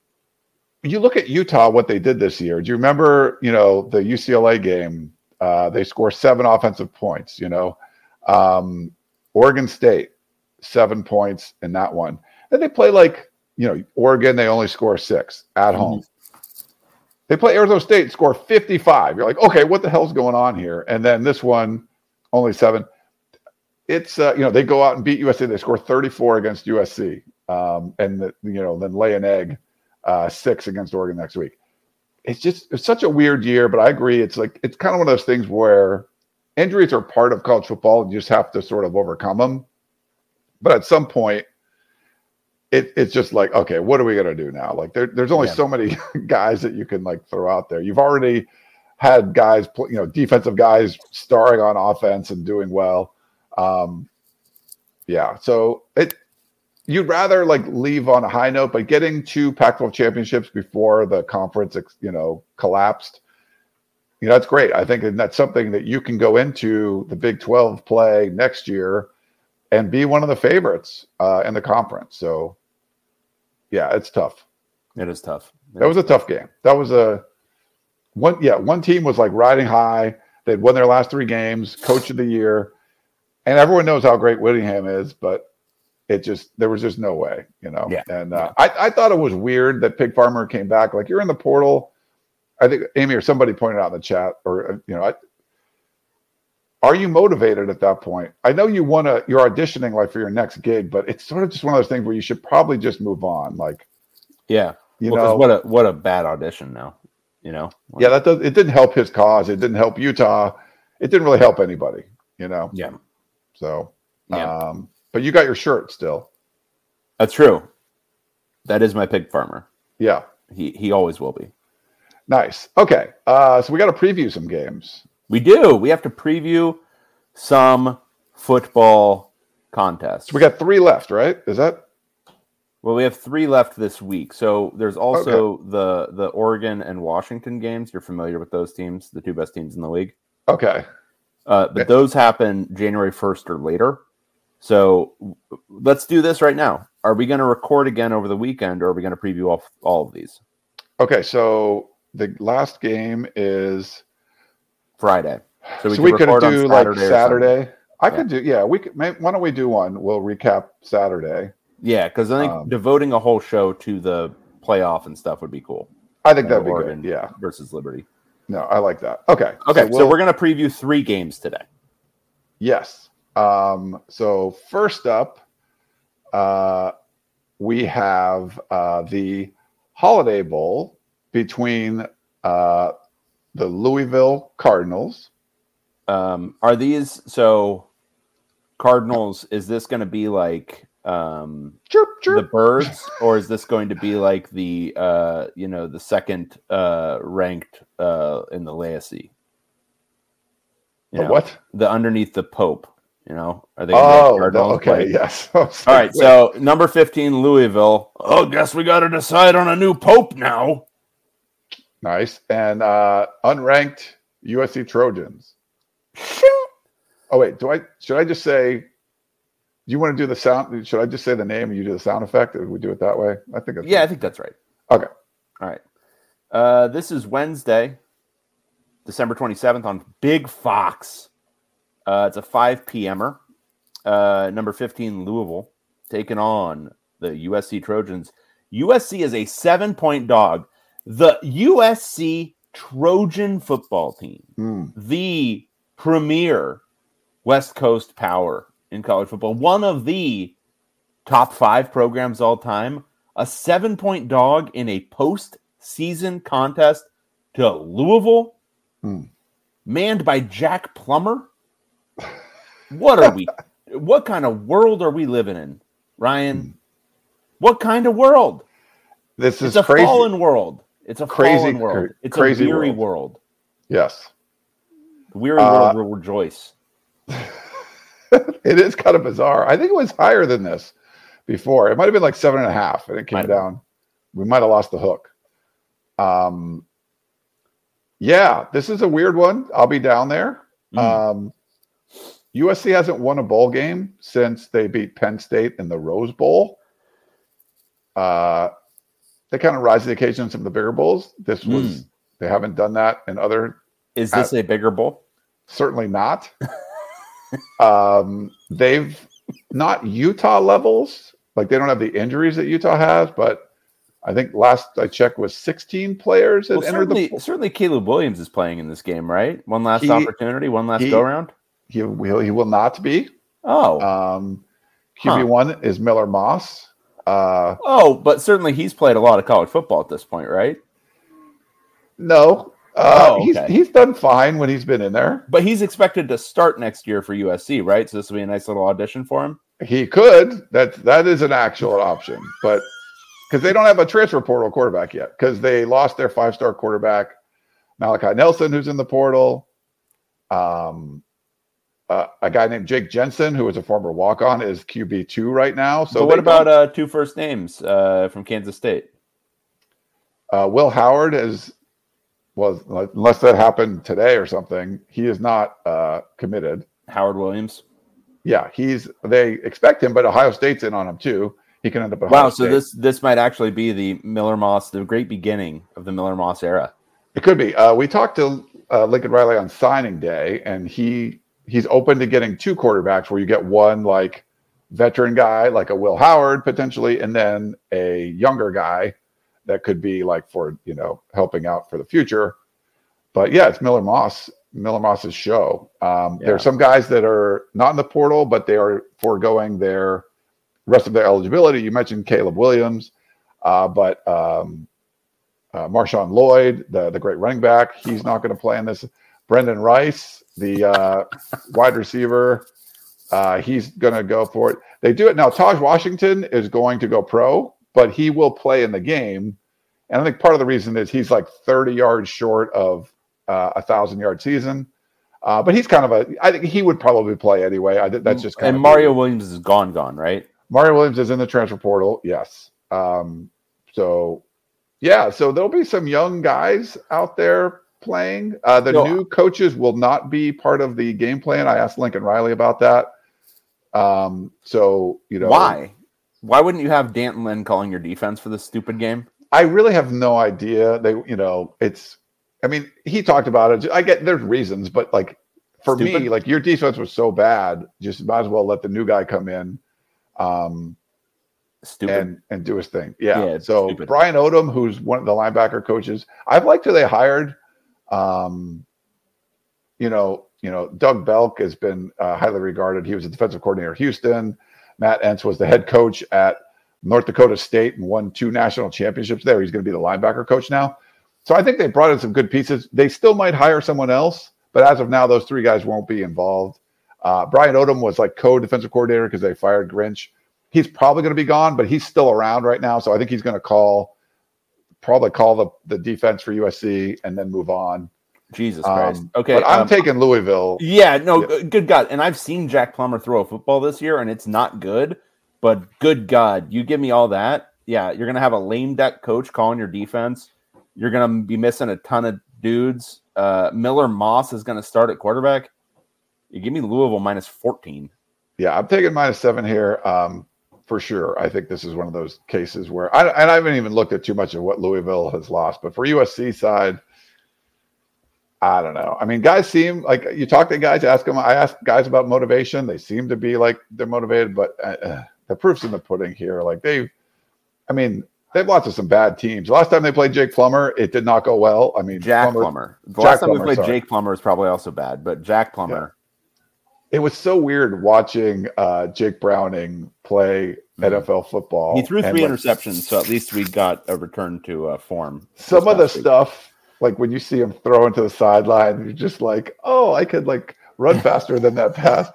S5: you look at Utah, what they did this year. Do you remember? You know the U C L A game. Uh, they score seven offensive points. You know, um, Oregon State seven points in that one. And they play like you know Oregon. They only score six at mm-hmm. home. They play Arizona State, score fifty-five. You're like, okay, what the hell's going on here? And then this one, only seven. It's, uh, you know, they go out and beat U S C. They score thirty-four against U S C. Um, and, the, you know, then lay an egg, uh, six against Oregon next week. It's just, it's such a weird year, but I agree. It's like, it's kind of one of those things where injuries are part of college football and you just have to sort of overcome them. But at some point, It, it's just like, okay, what are we going to do now? Like there, there's only yeah. so many guys that you can like throw out there. You've already had guys, you know, defensive guys starring on offense and doing well. Um, yeah. So it, you'd rather like leave on a high note, but getting two Pac twelve championships before the conference, you know, collapsed, you know, that's great. I think that's something that you can go into the Big twelve play next year and be one of the favorites uh, in the conference. So, yeah, it's tough.
S4: It is tough. It
S5: that was a tough game. That was a one. Yeah, one team was like riding high. They'd won their last three games, coach of the year, and everyone knows how great Whittingham is. But it just there was just no way, you know.
S4: Yeah.
S5: And uh, I, I thought it was weird that Pig Farmer came back. Like you're in the portal. I think Amy or somebody pointed out in the chat, or you know, I, are you motivated at that point? I know you want to, you're auditioning like for your next gig, but it's sort of just one of those things where you should probably just move on. Like,
S4: yeah,
S5: you
S4: well,
S5: know,
S4: what a, what a bad audition now, you know?
S5: Yeah. That does, it didn't help his cause. It didn't help Utah. It didn't really help anybody, you know?
S4: Yeah.
S5: So,
S4: yeah.
S5: um, but you got your shirt still.
S4: That's true. That is my Pig Farmer.
S5: Yeah.
S4: He, he always will be.
S5: Nice. Okay. Uh, so we got to preview some games.
S4: We do. We have to preview some football contests.
S5: So we got three left, right? Is that?
S4: Well, we have three left this week. So there's also okay. the the Oregon and Washington games. You're familiar with those teams, the two best teams in the league.
S5: Okay.
S4: Uh, but okay. those happen January first or later. So let's do this right now. Are we going to record again over the weekend, or are we going to preview all, all of these?
S5: Okay. So the last game is
S4: Friday. So we,
S5: so we could do like
S4: Saturday.
S5: Saturday. I
S4: yeah.
S5: could do, yeah. We could. Why don't we do one? We'll recap Saturday.
S4: Yeah, because I think um, devoting a whole show to the playoff and stuff would be cool.
S5: I think that'd be
S4: Oregon
S5: good. Yeah,
S4: versus Liberty.
S5: No, I like that. Okay.
S4: Okay.
S5: So, we'll,
S4: so we're gonna preview three games today.
S5: Yes. Um, so first up, uh, we have uh, the Holiday Bowl between uh, the Louisville Cardinals.
S4: Um, are these so Cardinals? Is this going to be like um,
S5: chirp, chirp.
S4: the Birds, or is this going to be like the uh, you know the second uh, ranked uh, in the laicity? You
S5: The
S4: know,
S5: what?
S4: The underneath the Pope. You know, are they? Gonna be
S5: Oh,
S4: Cardinals?
S5: no, okay,
S4: Like-
S5: yes.
S4: All right, so number fifteen, Louisville. Oh, guess we got to decide on a new Pope now.
S5: Nice. And uh, unranked U S C Trojans. Oh, wait, do I should I just say, do you want to do the sound? Should I just say the name and you do the sound effect? Or we do it that way? I think it's
S4: Yeah, I think that's right.
S5: Okay.
S4: All right. Uh, this is Wednesday, December twenty-seventh on Big Fox. Uh, it's a five p.m.er. Uh, number fifteen, Louisville, taking on the U S C Trojans. U S C is a seven-point dog. The U S C Trojan football team,
S5: Mm.
S4: the premier West Coast power in college football, one of the top five programs all time, a seven-point dog in a postseason contest to Louisville,
S5: Hmm.
S4: manned by Jack Plummer. What are we? What kind of world are we living in, Ryan?
S5: Hmm.
S4: What kind of world?
S5: This is
S4: It's a
S5: crazy.
S4: fallen world. It's a
S5: Crazy,
S4: fallen world.
S5: cra-
S4: It's
S5: crazy
S4: a weary
S5: world.
S4: world.
S5: Yes.
S4: The weary
S5: Uh,
S4: world will rejoice.
S5: It is kind of bizarre. I think it was higher than this before. It might have been like seven and a half, and it came
S4: Might have been.
S5: down. We might have lost the hook. Um, yeah, this is a weird one. I'll be down there.
S4: Mm.
S5: Um, U S C hasn't won a bowl game since they beat Penn State in the Rose Bowl. Uh, they kind of rise to the occasion in some of the bigger bowls. This was
S4: Mm.
S5: they haven't done that in other.
S4: Is this a bigger bowl?
S5: Certainly not. um, they've not Utah levels. Like they don't have the injuries that Utah has, but I think last I checked was sixteen players that
S4: Well,
S5: entered
S4: certainly,
S5: the.
S4: certainly Caleb Williams is playing in this game, right? One last
S5: He-
S4: opportunity, one last
S5: he-
S4: go round.
S5: He will. He will not be.
S4: Oh,
S5: Um, Q B one is Miller Moss. Uh,
S4: oh, but certainly he's played a lot of college football at this point, right?
S5: no, uh,
S4: Oh,
S5: he's
S4: okay.
S5: he's done fine when he's been in there.
S4: But he's expected to start next year for U S C, right? So this will be a nice little audition for him.
S5: He could. That that is an actual option, but because they don't have a transfer portal quarterback yet, because they lost their five star quarterback Malachi Nelson, who's in the portal. Um, uh, a guy named Jake Jensen, who was a former walk on, is Q B two right now. So
S4: So what
S5: they
S4: about
S5: don't-
S4: uh, two first names uh, from Kansas State?
S5: uh, Will Howard? Is was unless that happened today or something, he is not uh, committed.
S4: Howard Williams.
S5: Yeah, he's they expect him, but Ohio State's in on him too. He can end up at
S4: Wow,
S5: Ohio
S4: so
S5: State.
S4: this this might actually be the Miller Moss, the great beginning of the Miller Moss era.
S5: It could be. Uh, we talked to uh, Lincoln Riley on signing day, and he he's open to getting two quarterbacks where you get one like veteran guy, like a Will Howard potentially, and then a younger guy that could be like for, you know, helping out for the future. But yeah, it's Miller Moss, Miller Moss's show. Um,
S4: Yeah.
S5: There are some guys that are not in the portal, but they are foregoing their rest of their eligibility. You mentioned Caleb Williams, uh, but um, uh, Marshawn Lloyd, the, the great running back, he's not going to play in this. Brendan Rice, the uh, wide receiver, uh, he's going to go for it. They do it now. Taj Washington is going to go pro, but he will play in the game. And I think part of the reason is he's like thirty yards short of uh, a thousand yard season. Uh, but he's kind of a, I think he would probably play anyway. I think that's just kind
S4: And
S5: of
S4: Mario Williams is gone, gone, right?
S5: Mario Williams is in the transfer portal. Yes. Um, so yeah, so there'll be some young guys out there playing. Uh, the
S4: No.
S5: new coaches will not be part of the game plan. I asked Lincoln Riley about that. Um, so, you know,
S4: Why? Why wouldn't you have Danton Lynn calling your defense for this stupid game?
S5: I really have no idea. They, you know, it's, I mean, he talked about it. I get there's reasons, but like for
S4: Stupid.
S5: me, like your defense was so bad, just might as well let the new guy come in. Um,
S4: Stupid.
S5: and and do his thing. Yeah.
S4: Yeah, it's
S5: so
S4: stupid.
S5: Brian Odom, who's one of the linebacker coaches, I've liked who they hired. Um, you know, you know, Doug Belk has been uh, highly regarded. He was a defensive coordinator at Houston. Matt Entz was the head coach at North Dakota State and won two national championships there. He's going to be the linebacker coach now. So I think they brought in some good pieces. They still might hire someone else, but as of now, those three guys won't be involved. Uh, Brian Odom was like co-defensive coordinator because they fired Grinch. he's probably going to be gone, but he's still around right now. So I think he's going to call, probably call the, the defense for U S C and then move on.
S4: Jesus Christ.
S5: Um,
S4: okay.
S5: But I'm
S4: um,
S5: taking Louisville.
S4: Yeah, no,
S5: Yeah.
S4: good God. And I've seen Jack Plummer throw a football this year, and it's not good. But good God, you give me all that. Yeah, you're going to have a lame duck coach calling your defense. You're going to be missing a ton of dudes. Uh, Miller Moss is going to start at quarterback. You give me Louisville minus fourteen.
S5: Yeah, I'm taking minus seven here um, for sure. I think this is one of those cases where I and I haven't even looked at too much of what Louisville has lost, but for U S C side, I don't know. I mean, guys seem like you talk to guys, ask them. I ask guys about motivation. They seem to be like they're motivated, but uh, the proof's in the pudding here. Like they, I mean, they've lost to some bad teams. Last time they played Jake Plummer, it did not go well. I mean,
S4: Jack
S5: Plummer,
S4: Plummer. The
S5: Jack
S4: last time
S5: Plummer,
S4: we played
S5: sorry.
S4: Jake Plummer is probably also bad, but Jack Plummer.
S5: It was so weird watching uh, Jake Browning play N F L football.
S4: He threw
S5: and,
S4: three
S5: like,
S4: interceptions, so at least we got a return to uh, form.
S5: Some
S4: this
S5: of the
S4: past week.
S5: stuff, like when you see him throw into the sideline, you're just like, oh, I could like run faster than that pass.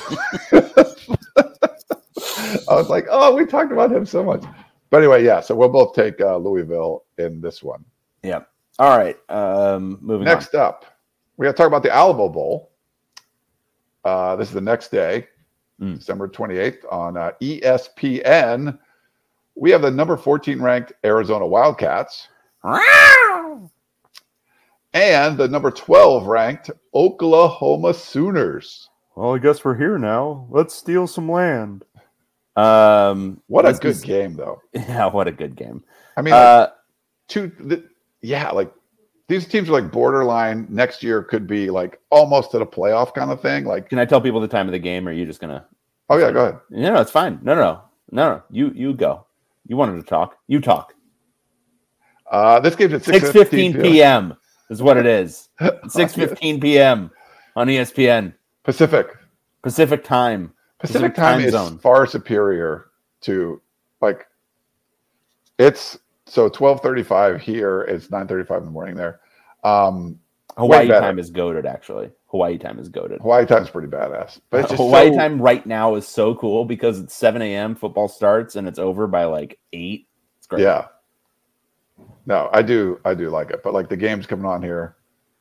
S5: I was like, oh, we talked about him so much. But anyway, yeah, so we'll both take uh, Louisville in this one.
S4: Yeah. All right. Um, moving
S5: Next up, we got to talk about the Alamo Bowl. Uh, this is the next day,
S4: Mm.
S5: December twenty-eighth on uh, E S P N. We have the number fourteen ranked Arizona Wildcats
S4: on.
S5: and the number twelve ranked Oklahoma Sooners.
S4: Well, I guess we're here now. Let's steal some land. Um,
S5: What a
S4: this
S5: good
S4: is-
S5: game, though.
S4: Yeah, what a good game.
S5: I mean, like,
S4: Uh,
S5: two, the, yeah, like these teams are like borderline. Next year could be like almost to the playoff kind of thing. Like,
S4: can I tell people the time of the game, or are you just gonna?
S5: oh yeah, go ahead.
S4: No, no, it's fine. No, no, no, no. You, you go. You wanted to talk. You talk.
S5: Uh, this game's at
S4: Six fifteen p.m. is what it is. Six fifteen p.m. on E S P N
S5: Pacific.
S4: Pacific time.
S5: Pacific time,
S4: time
S5: is
S4: zone.
S5: far superior to like it's so twelve thirty-five here. It's nine thirty-five in the morning there. Um,
S4: Hawaii
S5: better.
S4: time is goated. Actually, Hawaii time is goated.
S5: Hawaii time's pretty badass, but it's just
S4: Hawaii
S5: so-
S4: time right now is so cool because it's seven a.m. Football starts and it's over by like eight. It's great.
S5: Yeah. No, I do. I do like it, but like the game's coming on here.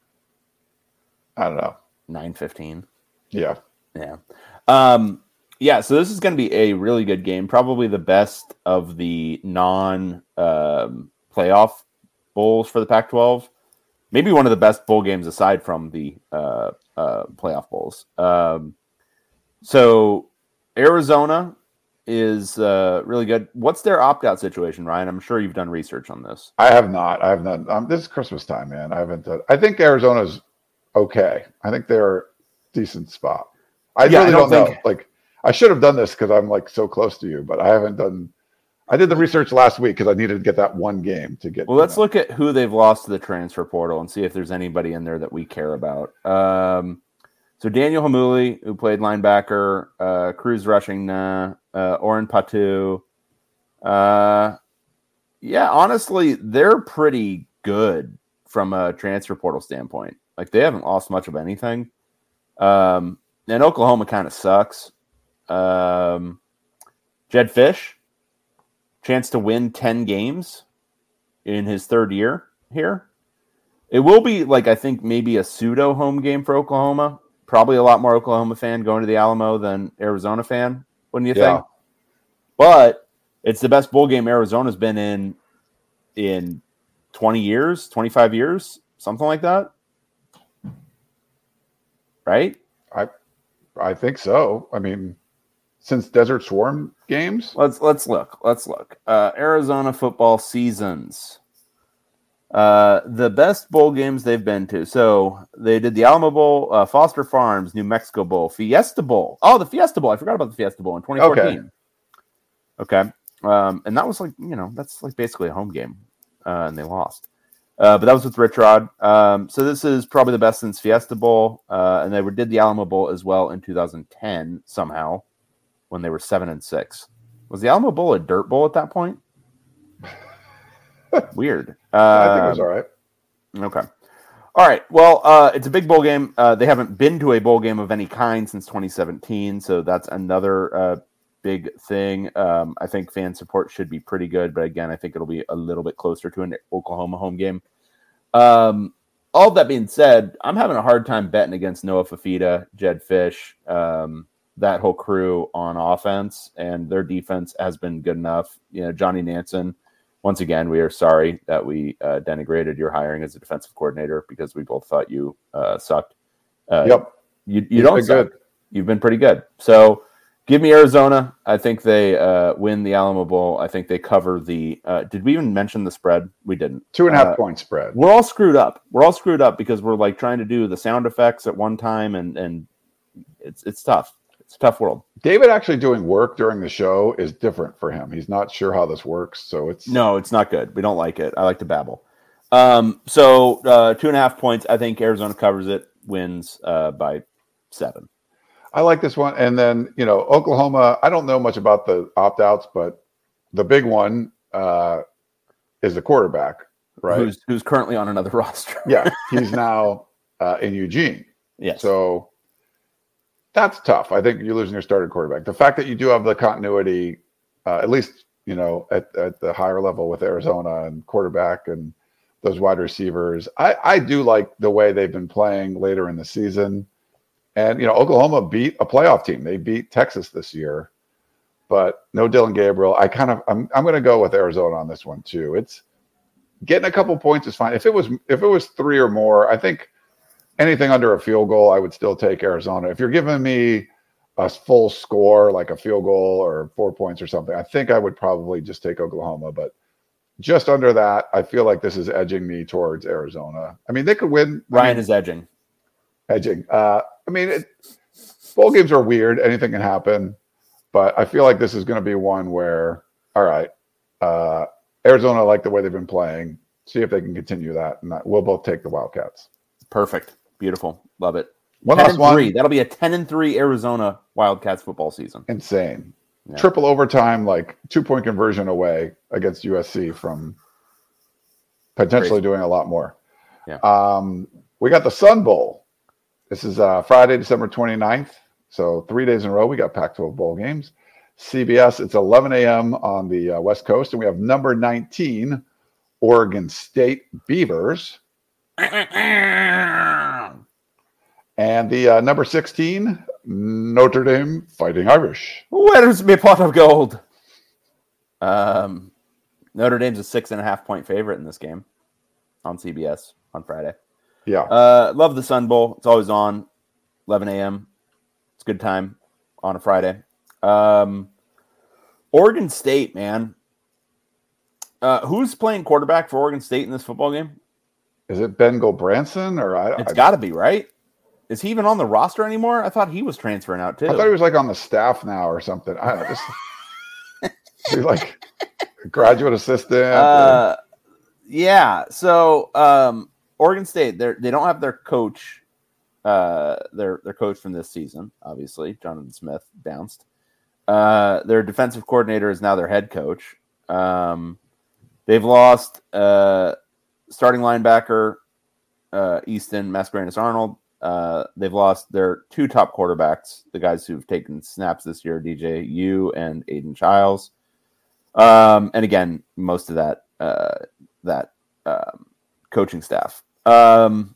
S5: I don't know.
S4: nine fifteen.
S5: Yeah.
S4: Yeah. Um, yeah, so this is going to be a really good game, probably the best of the non um, playoff bowls for the Pac twelve. Maybe one of the best bowl games aside from the uh, uh, playoff bowls. Um, so Arizona is uh, really good. What's their opt-out situation, Ryan? I'm sure you've done research on this.
S5: I have not. I have not. Um, this is Christmas time, man. I haven't. Done, I think Arizona's okay. I think they're a decent spot. I
S4: Yeah, I
S5: really
S4: don't
S5: don't,
S4: think-
S5: know. Like, I should have done this because I'm like so close to you, but I haven't done. I did the research last week because I needed to get that one game to get.
S4: Well, let's look at who they've lost to the transfer portal and see if there's anybody in there that we care about. Um, so Daniel Hamuli, who played linebacker, uh, Cruz rushing, nah, uh, Oren Patu. Uh, yeah, honestly, they're pretty good from a transfer portal standpoint. Like, they haven't lost much of anything. Um, and Oklahoma kind of sucks. Um, Jed Fish, chance to win ten games in his third year here. It will be like, I think maybe a pseudo home game for Oklahoma. Probably a lot more Oklahoma fan going to the Alamo than Arizona fan, wouldn't you
S5: Yeah.
S4: think? But it's the best bowl game Arizona's been in in twenty years, twenty-five years, something like that. Right?
S5: I, I think so. I mean, since Desert Swarm games,
S4: Let's let's look. Let's look. Uh, Arizona football seasons. Uh, the best bowl games they've been to. So they did the Alamo Bowl, uh, Foster Farms, New Mexico Bowl, Fiesta Bowl. Oh, the Fiesta Bowl. I forgot about the Fiesta Bowl in twenty fourteen. Okay. okay. Um, and that was like, you know, that's like basically a home game. Uh, and they lost. Uh, but that was with Rich Rod. Um, so this is probably the best since Fiesta Bowl. Uh, and they were, did the Alamo Bowl as well in two thousand ten somehow when they were seven and six. Was the Alamo Bowl a dirt bowl at that point? Weird. Uh,
S5: I think it was all right.
S4: Okay. All right. Well, uh, it's a big bowl game. Uh, they haven't been to a bowl game of any kind since twenty seventeen, so that's another uh, big thing. Um, I think fan support should be pretty good, but again, I think it'll be a little bit closer to an Oklahoma home game. Um, all that being said, I'm having a hard time betting against Noah Fafita, Jed Fish, um, that whole crew on offense, and their defense has been good enough. You know, Johnny Nansen, once again, we are sorry that we uh, denigrated your hiring as a defensive coordinator because we both thought you uh, sucked. Uh,
S5: Yep.
S4: You, you don't suck. Good. You've been pretty good. So give me Arizona. I think they uh, win the Alamo Bowl. I think they cover the uh, – did we even mention the spread? We didn't.
S5: Two and a half
S4: uh,
S5: point spread.
S4: We're all screwed up. We're all screwed up because we're like trying to do the sound effects at one time, and, and it's it's tough. It's a tough world.
S5: David actually doing work during the show is different for him. He's not sure how this works, so it's
S4: no, it's not good. We don't like it. I like to babble. Um, so uh, two and a half points. I think Arizona covers it, wins uh, by seven.
S5: I like this one. And then, you know, Oklahoma, I don't know much about the opt-outs, but the big one uh, is the quarterback, right?
S4: Who's who's currently on another roster.
S5: Yeah, he's now uh, in Eugene.
S4: Yes.
S5: So that's tough. I think you're losing your starting quarterback. The fact that you do have the continuity, uh, at least, you know, at, at the higher level with Arizona and quarterback and those wide receivers, I, I do like the way they've been playing later in the season. And, you know, Oklahoma beat a playoff team. They beat Texas this year, but no Dylan Gabriel. I kind of, I'm, I'm going to go with Arizona on this one too. It's getting a couple points is fine. If it was, if it was three or more, I think anything under a field goal, I would still take Arizona. If you're giving me a full score, like a field goal or four points or something, I think I would probably just take Oklahoma, but just under that, I feel like this is edging me towards Arizona. I mean, they could win.
S4: Ryan
S5: I mean,
S4: is edging.
S5: Edging. Uh, I mean, it, bowl games are weird. Anything can happen. But I feel like this is going to be one where, all right, uh, Arizona, I like the way they've been playing. See if they can continue that. And that, we'll both take the Wildcats.
S4: Perfect. Beautiful. Love it.
S5: One
S4: ten
S5: last
S4: and
S5: one.
S4: three. That'll be a ten and three Arizona Wildcats football season.
S5: Insane.
S4: Yeah.
S5: Triple overtime, like two-point conversion away against U S C from potentially
S4: Crazy.
S5: doing a lot more.
S4: Yeah.
S5: Um, we got the Sun Bowl. This is uh, Friday, December twenty-ninth. So three days in a row, we got Pac twelve bowl games. C B S, it's eleven a.m. on the uh, West Coast. And we have number nineteen, Oregon State Beavers. And the uh, number sixteen, Notre Dame Fighting Irish.
S4: Where's my pot of gold? Um, Notre Dame's a six and a half point favorite in this game on C B S on Friday.
S5: Yeah.
S4: Uh, love the Sun Bowl. It's always on, eleven a.m. It's a good time on a Friday. Um, Oregon State, man. Uh, who's playing quarterback for Oregon State in this football game?
S5: Is it Ben Gulbranson or I?
S4: It's
S5: I,
S4: got to be, right? Is he even on the roster anymore? I thought he was transferring out too.
S5: I thought he was like on the staff now or something. I don't know. Just, he's like a graduate assistant.
S4: Uh, yeah. So um, Oregon State, they they don't have their coach, uh, their their coach from this season. Obviously, Jonathan Smith bounced. Uh, their defensive coordinator is now their head coach. Um, they've lost uh, starting linebacker uh, Easton Mascarenas Arnold. Uh, they've lost their two top quarterbacks, the guys who've taken snaps this year, D J U and Aiden Childs. Um, and again, most of that uh, that um, coaching staff. Um,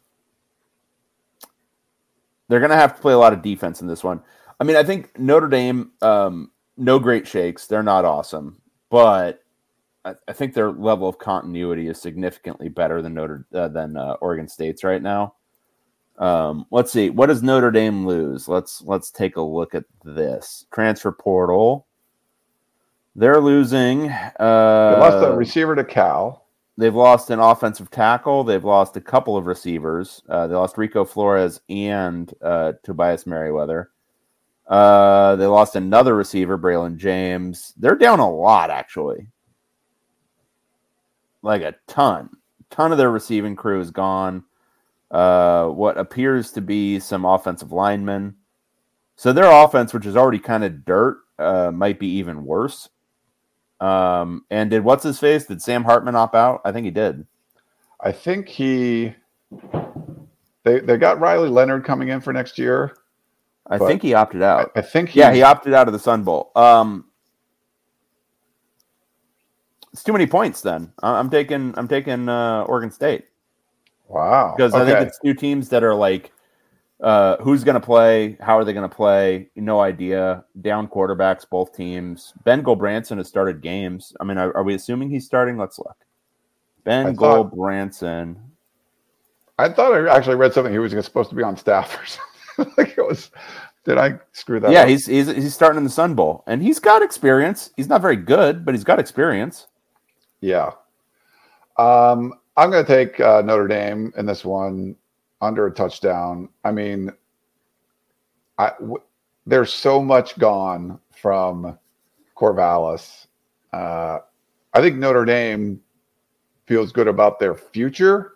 S4: they're going to have to play a lot of defense in this one. I mean, I think Notre Dame, um, no great shakes. They're not awesome, but I, I think their level of continuity is significantly better than Notre uh, than uh, Oregon State's right now. Um, let's see. What does Notre Dame lose? Let's let's take a look at this. Transfer portal. They're losing. Uh,
S5: they lost a receiver to Cal.
S4: They've lost an offensive tackle. They've lost a couple of receivers. Uh, they lost Rico Flores and uh, Tobias Merriweather. Uh, they lost another receiver, Braylon James. They're down a lot, actually. Like a ton. A ton of their receiving crew is gone. Uh, what appears to be some offensive linemen. So their offense, which is already kind of dirt, uh, might be even worse. Um, and did what's his face? Did Sam Hartman opt out? I think he did.
S5: I think he. They they got Riley Leonard coming in for next year,
S4: I
S5: But
S4: think he opted out.
S5: I, I think
S4: yeah,
S5: he's-
S4: he opted out of the Sun Bowl. Um, it's too many points. Then I- I'm taking I'm taking uh, Oregon State
S5: Wow.
S4: because
S5: okay.
S4: I think it's two teams that are like, uh, who's going to play? How are they going to play? No idea. Down quarterbacks, both teams. Ben Gulbranson has started games. I mean, are, are we assuming he's starting? Let's look. Ben
S5: I thought-
S4: Gulbranson.
S5: I thought I actually read something he was supposed to be on staff or something. Like it was. Did I screw that
S4: Yeah,
S5: up?
S4: he's, he's he's starting in the Sun Bowl, and he's got experience. He's not very good, but he's got experience.
S5: Yeah. Um, I'm going to take uh, Notre Dame in this one under a touchdown. I mean, I, w- there's so much gone from Corvallis. Uh, I think Notre Dame feels good about their future.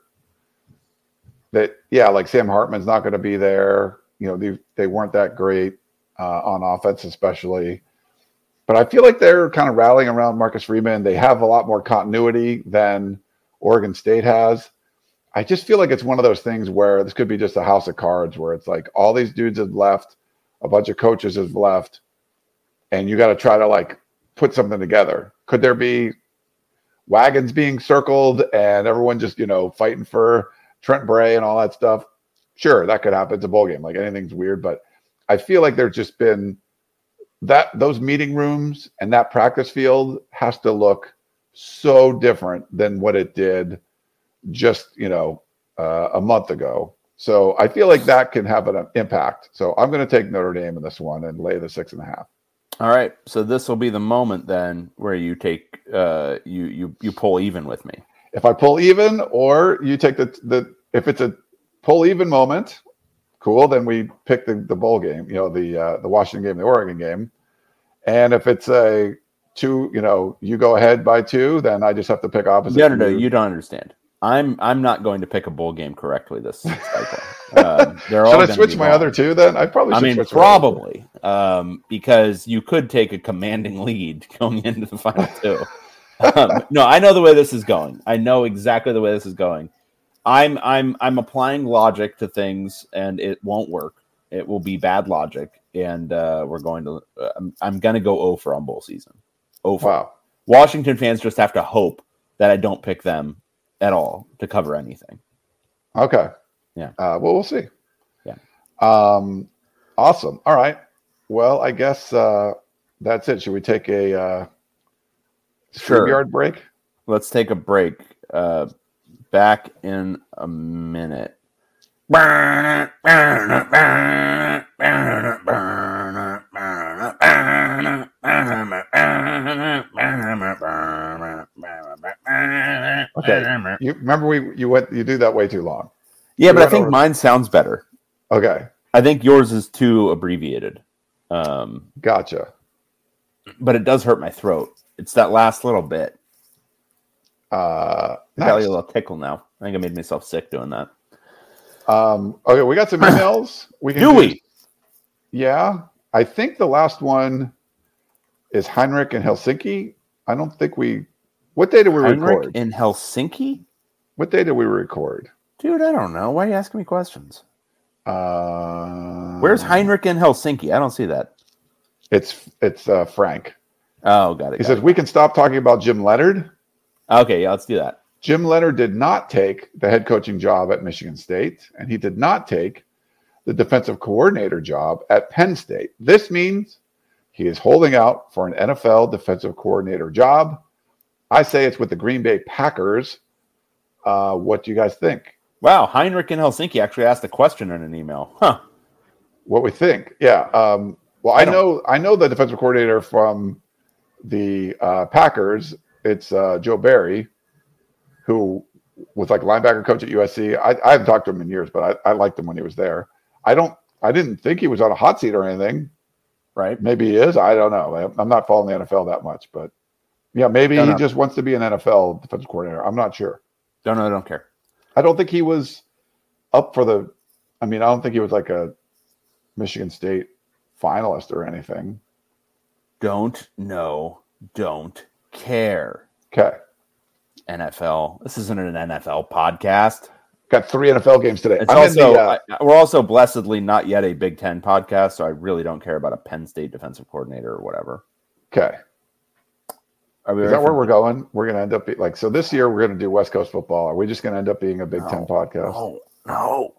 S5: That, yeah, like Sam Hartman's not going to be there. You know, they, they weren't that great uh, on offense, especially. But I feel like they're kind of rallying around Marcus Freeman. They have a lot more continuity than Oregon State has. I just feel like it's one of those things where this could be just a house of cards where it's like all these dudes have left, a bunch of coaches have left, and you got to try to like put something together. Could there be wagons being circled and everyone just, you know, fighting for Trent Bray and all that stuff? Sure, that could happen. It's a bowl game. Like anything's weird, but I feel like there's just been that those meeting rooms and that practice field has to look so different than what it did just, you know, uh, a month ago. So I feel like that can have an impact. So I'm going to take Notre Dame in this one and lay the six and a half.
S4: All right, so this will be the moment then where you take uh, you you you pull even with me.
S5: If I pull even, or you take the the if it's a pull even moment, cool. Then we pick the, the bowl game, you know, the uh, the Washington game, the Oregon game. And if it's a two, you know, you go ahead by two, then I just have to pick opposite.
S4: No, no, no, you don't understand. I'm I'm not going to pick a bowl game correctly this cycle. Um, they're all
S5: Should I
S4: gonna
S5: switch
S4: be
S5: my
S4: wrong.
S5: other two then? I probably
S4: I
S5: should
S4: mean,
S5: switch my other two.
S4: probably um, because you could take a commanding lead going into the final two. um, no, I know the way this is going. I know exactly the way this is going. I'm I'm I'm applying logic to things, and it won't work. It will be bad logic, and uh, we're going to. Uh, I'm, I'm going to go oh for on bowl season. oh for.
S5: Wow.
S4: Washington fans just have to hope that I don't pick them at all to cover anything.
S5: Okay.
S4: Yeah.
S5: Uh, well, we'll see.
S4: Yeah.
S5: Um, awesome. All right. Well, I guess uh, that's it. Should we take a uh,
S4: Sure.
S5: yard break?
S4: Let's take a break. Uh, back in a minute.
S5: Okay. You remember we you went you do that way too long.
S4: Yeah,
S5: We
S4: but I
S5: went
S4: think
S5: over-
S4: mine sounds better.
S5: Okay.
S4: I think yours is too abbreviated. Um,
S5: Gotcha.
S4: but it does hurt my throat. It's that last little bit.
S5: Uh,
S4: I got
S5: nice.
S4: a little tickle now. I think I made myself sick doing that.
S5: Um, okay, we got some emails. We can
S4: Do we?
S5: Yeah, I think the last one is Heinrich in Helsinki. I don't think we. What day did we
S4: Heinrich
S5: record?
S4: in Helsinki?
S5: What day did we record?
S4: Dude, I don't know. Why are you asking me questions?
S5: Uh,
S4: Where's Heinrich in Helsinki? I don't see that.
S5: It's it's uh, Frank.
S4: Oh, got it.
S5: He
S4: got
S5: says
S4: it.
S5: we can stop talking about Jim Leonard.
S4: Okay, yeah, let's do that.
S5: Jim Leonard did not take the head coaching job at Michigan State, and he did not take the defensive coordinator job at Penn State. This means he is holding out for an N F L defensive coordinator job. I say it's with the Green Bay Packers. Uh, what do you guys think?
S4: Wow, Heinrich in Helsinki actually asked a question in an email. Huh.
S5: What we think? Yeah. Um, well,
S4: I
S5: I
S4: don't-
S5: know I know the defensive coordinator from the uh, Packers. It's uh, Joe Barry, who was like linebacker coach at U S C. I, I haven't talked to him in years, but I, I liked him when he was there. I don't. I didn't think he was on a hot seat or anything.
S4: Right?
S5: Maybe he is. I don't know. I'm not following the N F L that much, but yeah, maybe
S4: Don't
S5: he
S4: know.
S5: just wants to be an N F L defensive coordinator. I'm not sure.
S4: Don't know, don't care.
S5: I don't think he was up for the. I mean, I don't think he was like a Michigan State finalist or anything.
S4: Don't know, don't care.
S5: Okay.
S4: N F L. This isn't an N F L podcast.
S5: Got three N F L games today.
S4: It's
S5: I'm
S4: also,
S5: in the, uh,
S4: I, we're also blessedly not yet a Big Ten podcast, so I really don't care about a Penn State defensive coordinator or whatever.
S5: okay.
S4: Are we
S5: Is
S4: ready
S5: that where
S4: for-
S5: we're going? We're going to end up be, like so. This year we're going to do West Coast football. Are we just going to end up being a Big Ten podcast?
S4: No, no,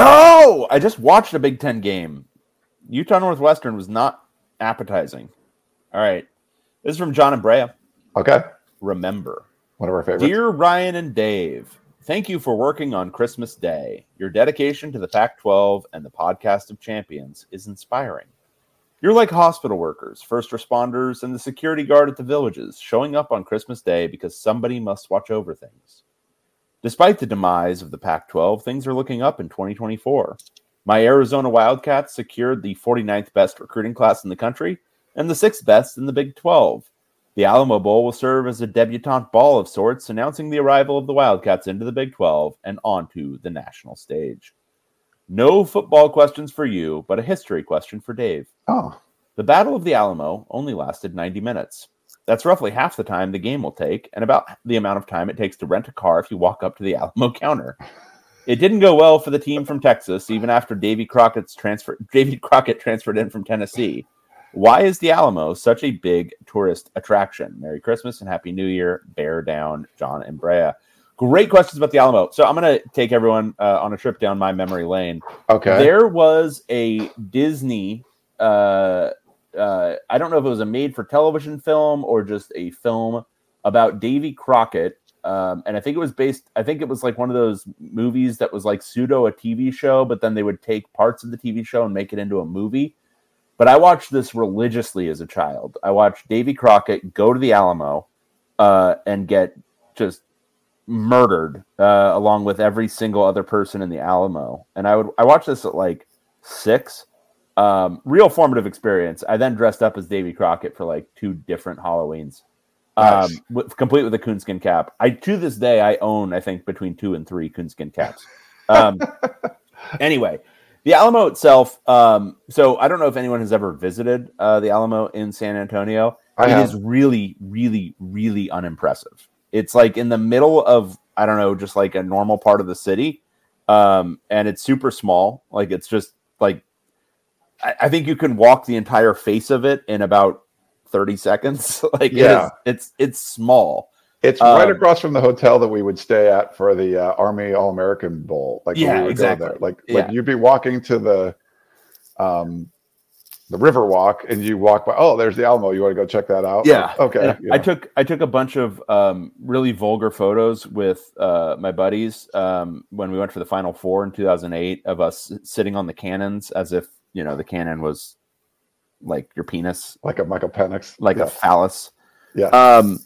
S4: no! I just watched a Big Ten game. Utah Northwestern was not appetizing. All right, this is from John and Brea.
S5: Okay,
S4: Remember,
S5: one of our favorites.
S4: dear Ryan and Dave, thank you for working on Christmas Day. Your dedication to the Pac twelve and the podcast of champions is inspiring. You're like hospital workers, first responders, and the security guard at the villages, showing up on Christmas Day because somebody must watch over things. Despite the demise of the Pac twelve, things are looking up in twenty twenty-four. My Arizona Wildcats secured the forty-ninth best recruiting class in the country and the sixth best in the Big twelve. The Alamo Bowl will serve as a debutante ball of sorts, announcing the arrival of the Wildcats into the Big twelve and onto the national stage. No football questions for you, but a history question for Dave.
S5: Oh,
S4: The Battle of the Alamo only lasted ninety minutes. That's roughly half the time the game will take, and about the amount of time it takes to rent a car if you walk up to the Alamo counter. It didn't go well for the team from Texas, even after Davy Crockett's transfer. Davy Crockett transferred in from Tennessee. Why is the Alamo such a big tourist attraction? Merry Christmas and Happy New Year. Bear down, John and Brea. Great questions about the Alamo. So I'm going to take everyone uh, on a trip down my memory lane.
S5: okay.
S4: There was a Disney, uh, uh, I don't know if it was a made-for-television film or just a film about Davy Crockett. Um, and I think it was based, I think it was like one of those movies that was like pseudo a T V show, but then they would take parts of the T V show and make it into a movie. But I watched this religiously as a child. I watched Davy Crockett go to the Alamo uh, and get just murdered uh, along with every single other person in the Alamo. And I would I watched this at like six. Um, real formative experience. I then dressed up as Davy Crockett for like two different Halloweens. Um,
S5: Nice.
S4: with, complete with a coonskin cap. I to this day I own I think between two and three coonskin caps. Um, anyway, the Alamo itself. Um, so I don't know if anyone has ever visited uh, the Alamo in San Antonio.
S5: I
S4: It
S5: have.
S4: is really, really, really unimpressive. It's like in the middle of I don't know, just like a normal part of the city, um, and it's super small. Like it's just like I, I think you can walk the entire face of it in about thirty seconds. Like
S5: Yeah.
S4: it is, it's it's small.
S5: It's
S4: um,
S5: right across from the hotel that we would stay at for the uh, Army All-American Bowl. Like when
S4: Yeah,
S5: we would
S4: exactly.
S5: go there. Like
S4: Yeah.
S5: like you'd be walking to the um the river walk and you walk by, oh, there's the Alamo. You want to go check that out?
S4: Yeah.
S5: Like, okay.
S4: And I took I took a bunch of um, really vulgar photos with uh, my buddies um, when we went for the Final Four in two thousand eight of us sitting on the cannons as if you know the cannon was like your penis,
S5: like a Michael Penix.
S4: like
S5: yeah.
S4: a phallus.
S5: Yeah.
S4: Um.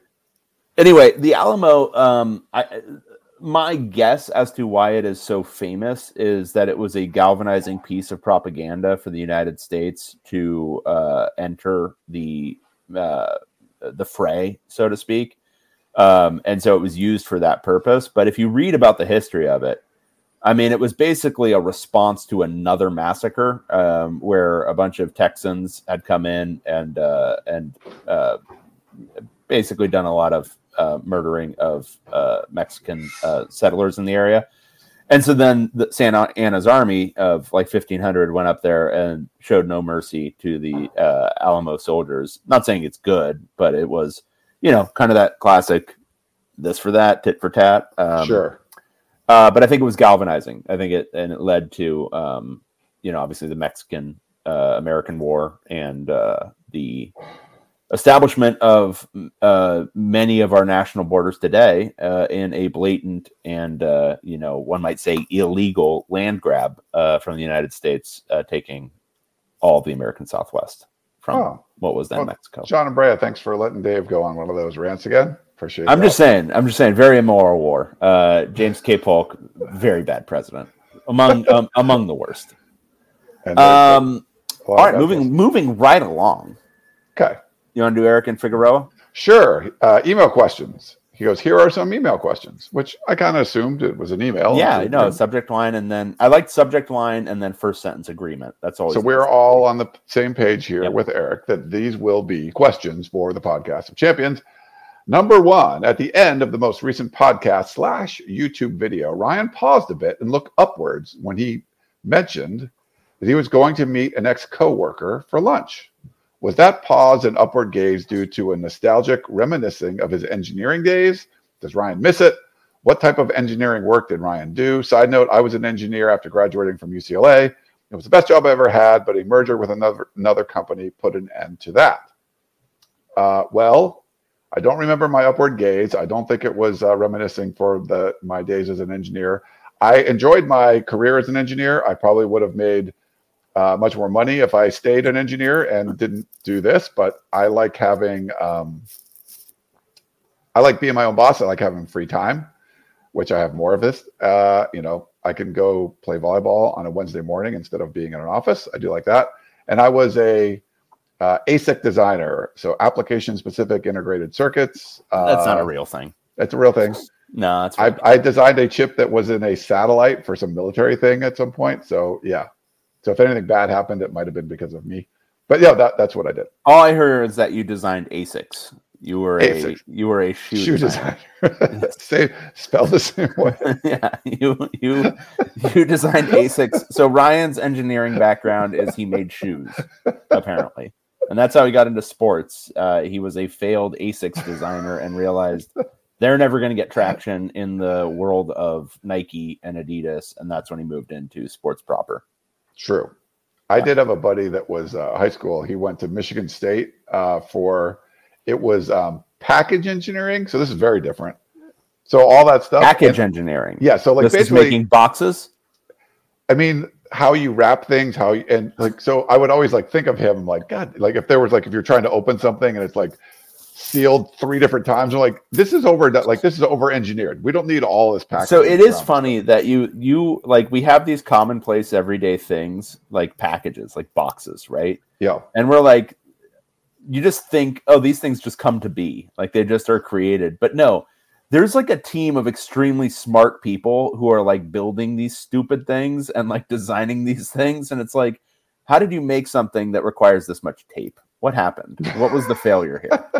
S4: Anyway, the Alamo. Um. I my guess as to why it is so famous is that it was a galvanizing piece of propaganda for the United States to uh, enter the uh, the fray, so to speak, um, and so it was used for that purpose. But if you read about the history of it, I mean, it was basically a response to another massacre um, where a bunch of Texans had come in and uh, and uh, basically done a lot of uh, murdering of uh, Mexican uh, settlers in the area. And so then the Santa Anna's army of like fifteen hundred went up there and showed no mercy to the uh, Alamo soldiers. Not saying it's good, but it was, you know, kind of that classic this for that, tit for tat. Um,
S5: sure.
S4: Uh, but I think it was galvanizing. I think it and it led to, um, you know, obviously the Mexican uh, American War and uh, the establishment of uh, many of our national borders today uh, in a blatant and, uh, you know, one might say illegal land grab uh, from the United States, uh, taking all of the American Southwest from
S5: Oh.
S4: what was then
S5: Well,
S4: Mexico.
S5: John and Brea, thanks for letting Dave go on one of those rants again. Appreciate
S4: I'm
S5: that.
S4: just saying. I'm just saying. Very immoral war. Uh, James K. Polk, very bad president, among um, among the worst.
S5: And there's, uh,
S4: Um,
S5: a lot
S4: all right,
S5: of
S4: moving
S5: guys.
S4: moving right along.
S5: Okay.
S4: You want to do Eric and Figueroa?
S5: Sure. Uh, email questions. He goes, here are some email questions, which I kind of assumed it was an email.
S4: Yeah,
S5: So-
S4: no, subject line, and then I like subject line and then first sentence agreement. That's always
S5: So we're all on the same page here
S4: Yep.
S5: with Eric that these will be questions for the podcast of champions. Number one, at the end of the most recent podcast slash YouTube video, Ryan paused a bit and looked upwards when he mentioned that he was going to meet an ex-coworker for lunch. Was that pause and upward gaze due to a nostalgic reminiscing of his engineering days? Does Ryan miss it? What type of engineering work did Ryan do? Side note, I was an engineer after graduating from U C L A. It was the best job I ever had, but a merger with another another company put an end to that. Uh, well, I don't remember my upward gaze. I don't think it was uh, reminiscing for the my days as an engineer. I enjoyed my career as an engineer. I probably would have made uh, much more money if I stayed an engineer and didn't do this, but I like having, um, I like being my own boss. I like having free time, which I have more of this. Uh, you know, I can go play volleyball on a Wednesday morning instead of being in an office. I do like that. And I was a uh, A S I C designer, so application-specific integrated circuits. Uh,
S4: That's not a real thing.
S5: It's a real thing.
S4: No, that's
S5: I, I designed a chip that was in a satellite for some military thing at some point. So yeah. So if anything bad happened, it might have been because of me. But yeah, that, that's what I did.
S4: all I heard is that you designed A S I Cs. You were
S5: A S I
S4: a
S5: Cs.
S4: you were a shoe,
S5: Shoe
S4: designer.
S5: designer. Say, spell the same way.
S4: Yeah, you you you designed A S I Cs. So Ryan's engineering background is he made shoes, apparently, and that's how he got into sports. Uh, he was a failed A S I C designer and realized they're never going to get traction in the world of Nike and Adidas, and that's when he moved into sports proper.
S5: True. I did have a buddy that was uh, high school. He went to Michigan State uh, for, it was um, package engineering. So this is very different. So all that stuff.
S4: Package
S5: and,
S4: engineering.
S5: Yeah. So like
S4: this
S5: basically
S4: is making boxes.
S5: I mean, how you wrap things, how you, and like, so I would always like think of him like, God, like if there was like, if you're trying to open something and it's like sealed three different times, I'm like, this is over, like this is over engineered. We don't need all this packaging.
S4: So it is
S5: around.
S4: funny that you you like we have these commonplace everyday things like packages, like boxes, right?
S5: Yeah.
S4: And we're like, you just think, oh, these things just come to be, like they just are created. But no, there's like a team of extremely smart people who are like building these stupid things and like designing these things, and it's like, how did you make something that requires this much tape? What happened? What was the failure here?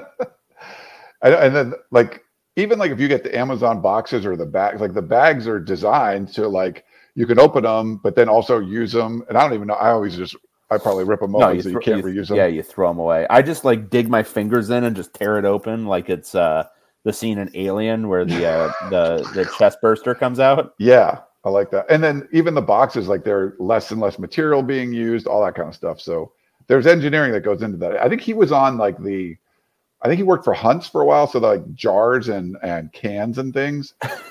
S5: and, and then like, even like if you get the Amazon boxes or the bags, like the bags are designed to like, you can open them, but then also use them. And I don't even know. I always just, I probably rip them open so you can't
S4: you,
S5: reuse them.
S4: Yeah, you throw them away. I just like dig my fingers in and just tear it open. Like it's uh, the scene in Alien where the, uh, the, the chest burster comes out.
S5: Yeah. I like that. And then even the boxes, like they're less and less material being used, all that kind of stuff. So there's engineering that goes into that. I think he was on like the, I think he worked for Hunt's for a while. So like jars and, and cans and things.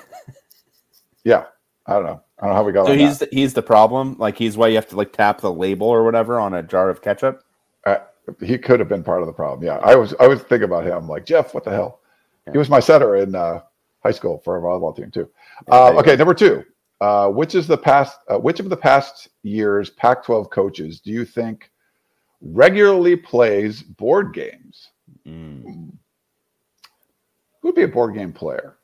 S5: Yeah. I don't know. I don't know how we got
S4: So
S5: on
S4: he's
S5: that.
S4: the, he's the problem. Like he's why you have to like tap the label or whatever on a jar of ketchup.
S5: Uh, he could have been part of the problem. Yeah. I was, I was thinking about him like, Jeff, what the hell?
S4: Yeah.
S5: He was my setter in uh, high school for a volleyball team too.
S4: Yeah,
S5: Uh,
S4: there
S5: okay.
S4: you go.
S5: Number two, uh, which is the past, uh, which of the past years Pac twelve coaches do you think regularly plays board games?
S4: Mm.
S5: Who would be a board game player?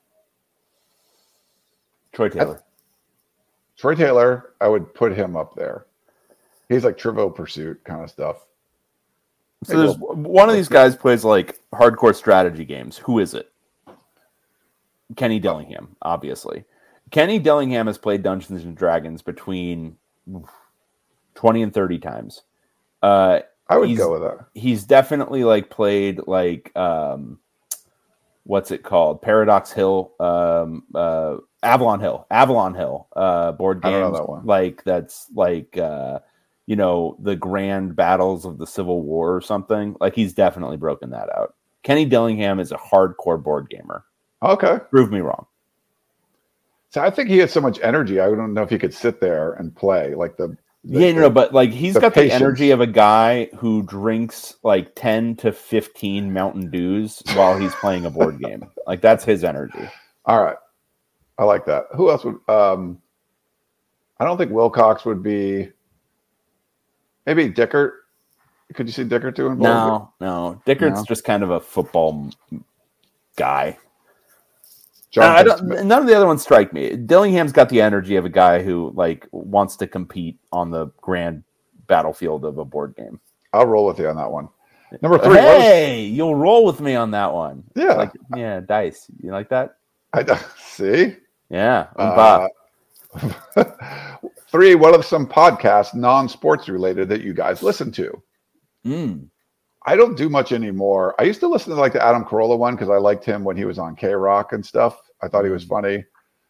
S4: Troy Taylor.
S5: Troy Taylor, I would put him up there. He's like Trivial Pursuit kind of stuff.
S4: So there's one of these guys plays like hardcore strategy games. Who is it? Kenny Dillingham, obviously. Kenny Dillingham has played Dungeons and Dragons between twenty and thirty times. Uh,
S5: I would
S4: he's,
S5: go with that.
S4: He's definitely like played like um, what's it called? Paradox Hill, um, uh, Avalon Hill, Avalon Hill uh, board
S5: I don't
S4: games.
S5: know that one.
S4: Like that's like uh, you know the grand battles of the Civil War or something. Like he's definitely broken that out. Kenny Dillingham is a hardcore board gamer.
S5: Okay.
S4: Prove me wrong.
S5: So I think he has so much energy. I don't know if he could sit there and play like the. the
S4: Yeah, no, but like he's
S5: the
S4: got
S5: patience.
S4: the energy of a guy who drinks like ten to fifteen Mountain Dews while he's playing a board game. Like that's his energy.
S5: All right. I like that. Who else would? Um, I don't think Wilcox would be. Maybe Dickert. Could you see Dickert doing? board
S4: No, no. Dickert's
S5: No?
S4: just kind of a football m- guy.
S5: John
S4: I don't,
S5: Smith.
S4: none of the other ones strike me. Dillingham's got the energy of a guy who like wants to compete on the grand battlefield of a board game.
S5: I'll roll with you on that one. Number three. what is-
S4: Hey, you'll roll with me on that one.
S5: Yeah.
S4: Like, yeah, dice. You like that?
S5: I see.
S4: Yeah. I'm
S5: Uh,
S4: Bob.
S5: Three. What are some podcasts non-sports related that you guys listen to?
S4: Mm.
S5: I don't do much anymore. I used to listen to like the Adam Carolla one because I liked him when he was on K-Rock and stuff. I thought he was funny.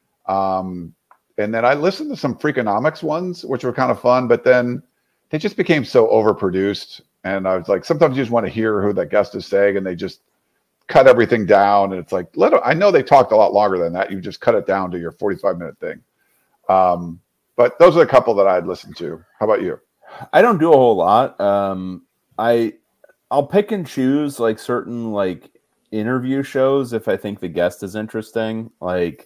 S5: Um, and then I listened to some Freakonomics ones, which were kind of fun, but then they just became so overproduced. And I was like, sometimes you just want to hear who that guest is saying, and they just cut everything down. And it's like, let I know they talked a lot longer than that. You just cut it down to your forty-five minute thing. Um, but those are a couple that I'd listen to. How about you?
S4: I don't do a whole lot. Um, I I'll pick and choose like certain like interview shows if I think the guest is interesting. Like,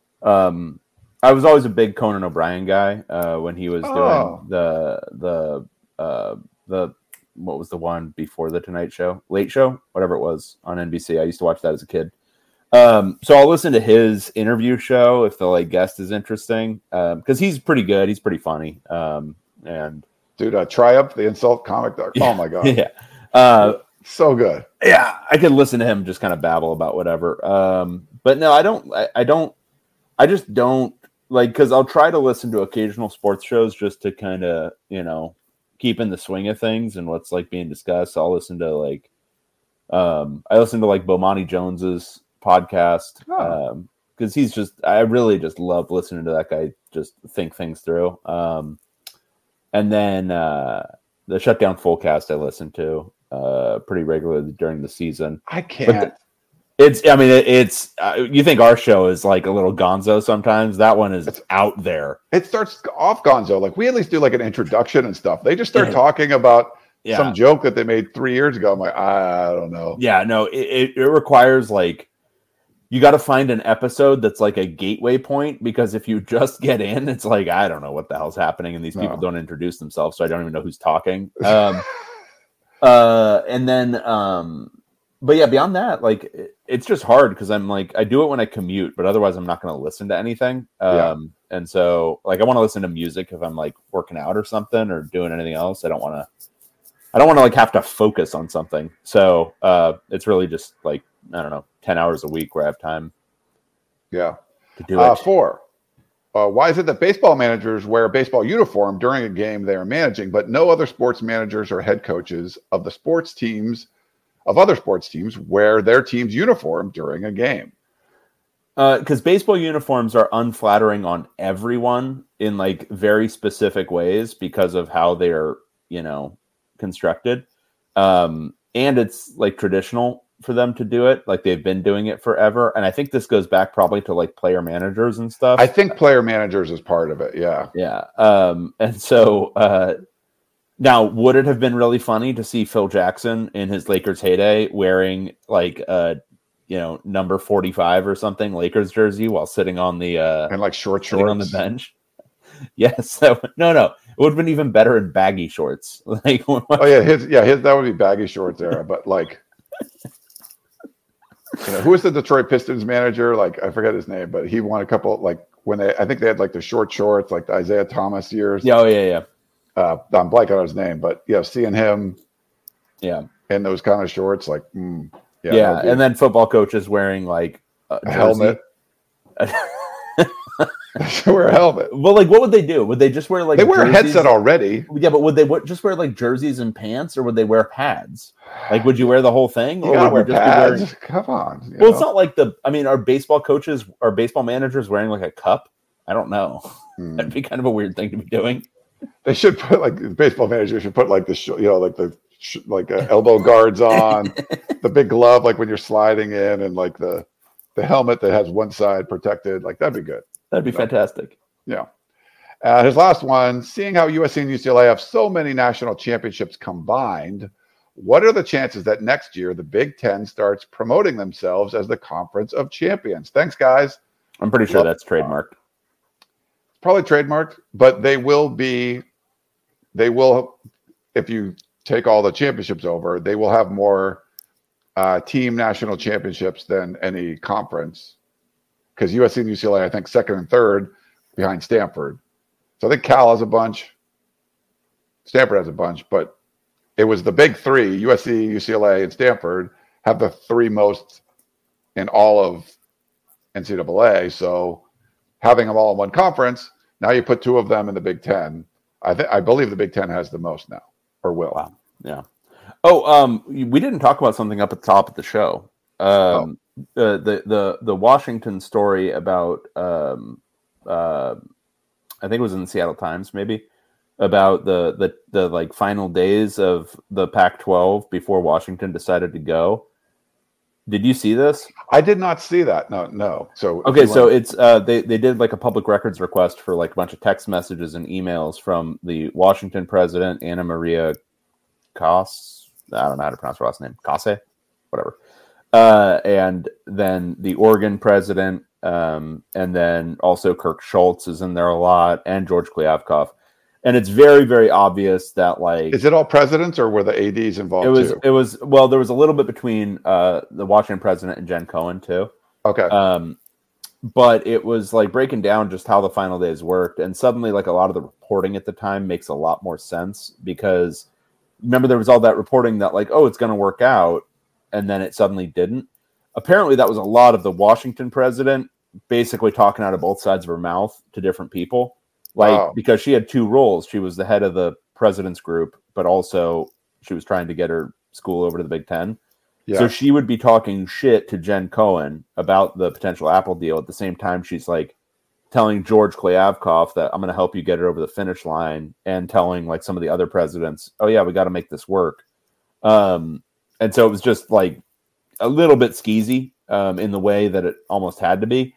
S4: um, I was always a big Conan O'Brien guy uh, when he was
S5: Oh.
S4: doing the the uh, the what was the one before the Tonight Show, Late Show, whatever it was on N B C. I used to watch that as a kid. Um, so I'll listen to his interview show if the like guest is interesting because he's pretty good. He's pretty funny. Um, and
S5: Dude, uh, Triumph, the insult comic dog. Oh my God.
S4: yeah. Uh,
S5: So good.
S4: yeah, I could listen to him just kind of babble about whatever. Um, but no, I don't. I, I don't. I just don't like because I'll try to listen to occasional sports shows just to kind of you know keep in the swing of things and what's like being discussed. I'll listen to like, um, I listen to like Bomani Jones's podcast
S5: Oh.
S4: um, because he's just. I really just love listening to that guy just think things through. Um, and then uh, the Shutdown Fullcast I listen to. Uh, pretty regularly during the season.
S5: I can't.
S4: It's, I mean, it, it's, uh, you think our show is like a little gonzo sometimes. That one is
S5: It's-
S4: out there.
S5: It starts off gonzo. Like we at least do like an introduction and stuff. They just start
S4: Yeah.
S5: talking about
S4: Yeah.
S5: some joke that they made three years ago. I'm like, I don't know.
S4: Yeah, no, it, it, it requires like, you got to find an episode that's like a gateway point because if you just get in, it's like, I don't know what the hell's happening. And these people
S5: No.
S4: don't introduce themselves. So I don't even know who's talking. Um, uh, and then, um, but yeah, beyond that, like it, it's just hard because I'm like, I do it when I commute, but otherwise I'm not going to listen to anything. Um,
S5: Yeah.
S4: and so like, I want to listen to music if I'm like working out or something or doing anything else. I don't want to, I don't want to like have to focus on something. So, uh, it's really just like, I don't know, ten hours a week where I have time
S5: Yeah.
S4: to do
S5: Uh,
S4: it.
S5: four. Uh, why is it that baseball managers wear a baseball uniform during a game they are managing, but no other sports managers or head coaches of the sports teams of other sports teams wear their team's uniform during a game?
S4: Because baseball uniforms are unflattering on everyone in like very specific ways because of how they are, you know, constructed. Um, and it's like traditional for them to do it. Like they've been doing it forever. And I think this goes back probably to like player managers and stuff.
S5: I think player managers is part of it. Yeah.
S4: Yeah. Um, and so uh, now, would it have been really funny to see Phil Jackson in his Lakers heyday wearing like uh, you know, number forty-five or something Lakers jersey while sitting on the uh,
S5: And like short
S4: sitting
S5: shorts
S4: on the bench? Yes. So no, no, it would have been even better in baggy shorts. Like,
S5: Oh yeah, his yeah, his that would be baggy shorts era, but like you know, who was the Detroit Pistons manager? Like I forget his name, but he won a couple like when they I think they had like the short shorts, like the Isaiah Thomas years.
S4: yeah, oh, yeah, yeah,
S5: Uh I'm blanking on his name, but yeah, seeing him
S4: yeah,
S5: in those kind of shorts, like mm, yeah,
S4: yeah.
S5: that would be
S4: And then football coaches wearing like a,
S5: a
S4: jersey.
S5: helmet. They should wear a helmet.
S4: Well, like, what would they do? Would they just wear like
S5: They wear a
S4: jerseys?
S5: headset already.
S4: Yeah, but would they w- just wear like jerseys and pants, or would they wear pads? Like, would you wear the whole thing,
S5: You
S4: or
S5: gotta
S4: would
S5: wear
S4: you just be wearing?
S5: pads. Come on. you
S4: Well, it's
S5: know?
S4: not like the. I mean, are baseball coaches or baseball managers wearing like a cup? I don't know.
S5: Hmm.
S4: That'd be kind of a weird thing to be doing.
S5: They should put like the baseball manager should put like the sh- you know like the sh- like uh, elbow guards on, the big glove like when you're sliding in, and like the the helmet that has one side protected. Like that'd be good.
S4: That'd be
S5: No.
S4: fantastic.
S5: Yeah. Uh, his last one: seeing how U S C and U C L A have so many national championships combined, what are the chances that next year the Big Ten starts promoting themselves as the Conference of Champions? Thanks, guys.
S4: I'm pretty sure
S5: Well,
S4: that's trademarked.
S5: Probably trademarked, but they will be, they will, if you take all the championships over, they will have more uh, team national championships than any conference. Because U S C and U C L A, I think, second and third behind Stanford. So I think Cal has a bunch. Stanford has a bunch, but it was the big three, U S C, U C L A, and Stanford, have the three most in all of N C double A. So having them all in one conference, now you put two of them in the Big Ten. I think I believe the Big Ten has the most now, or will.
S4: Wow. Yeah. Oh, um, we didn't talk about something up at the top of the show. Um, oh. uh, the the the Washington story about um, uh, I think it was in the Seattle Times, maybe, about the the the like final days of the Pac twelve before Washington decided to go. Did you see this?
S5: I did not see that. No, no. So
S4: okay, so it's uh, they they did like a public records request for like a bunch of text messages and emails from the Washington president, Anna Maria Cos. I don't know how to pronounce her last name. Case, whatever. Uh, and then the Oregon president, um, and then also Kirk Schultz is in there a lot, and George Kliavkoff. And it's very, very obvious that, like,
S5: is it all presidents or were the A Ds involved?
S4: It was.
S5: Too?
S4: It was. Well, there was a little bit between uh, the Washington president and Jen Cohen too.
S5: Okay.
S4: Um, but it was like breaking down just how the final days worked, and suddenly, like, a lot of the reporting at the time makes a lot more sense because. Remember, there was all that reporting that, like, oh, it's going to work out, and then it suddenly didn't. Apparently, that was a lot of the Washington president basically talking out of both sides of her mouth to different people, like,
S5: oh.
S4: because she had two roles. She was the head of the president's group, but also she was trying to get her school over to the Big Ten. Yeah. So she would be talking shit to Jen Cohen about the potential Apple deal. At the same time, she's like, telling George Kliavkoff that I'm going to help you get it over the finish line, and telling like some of the other presidents, oh yeah, we got to make this work. Um, and so it was just like a little bit skeezy um, in the way that it almost had to be.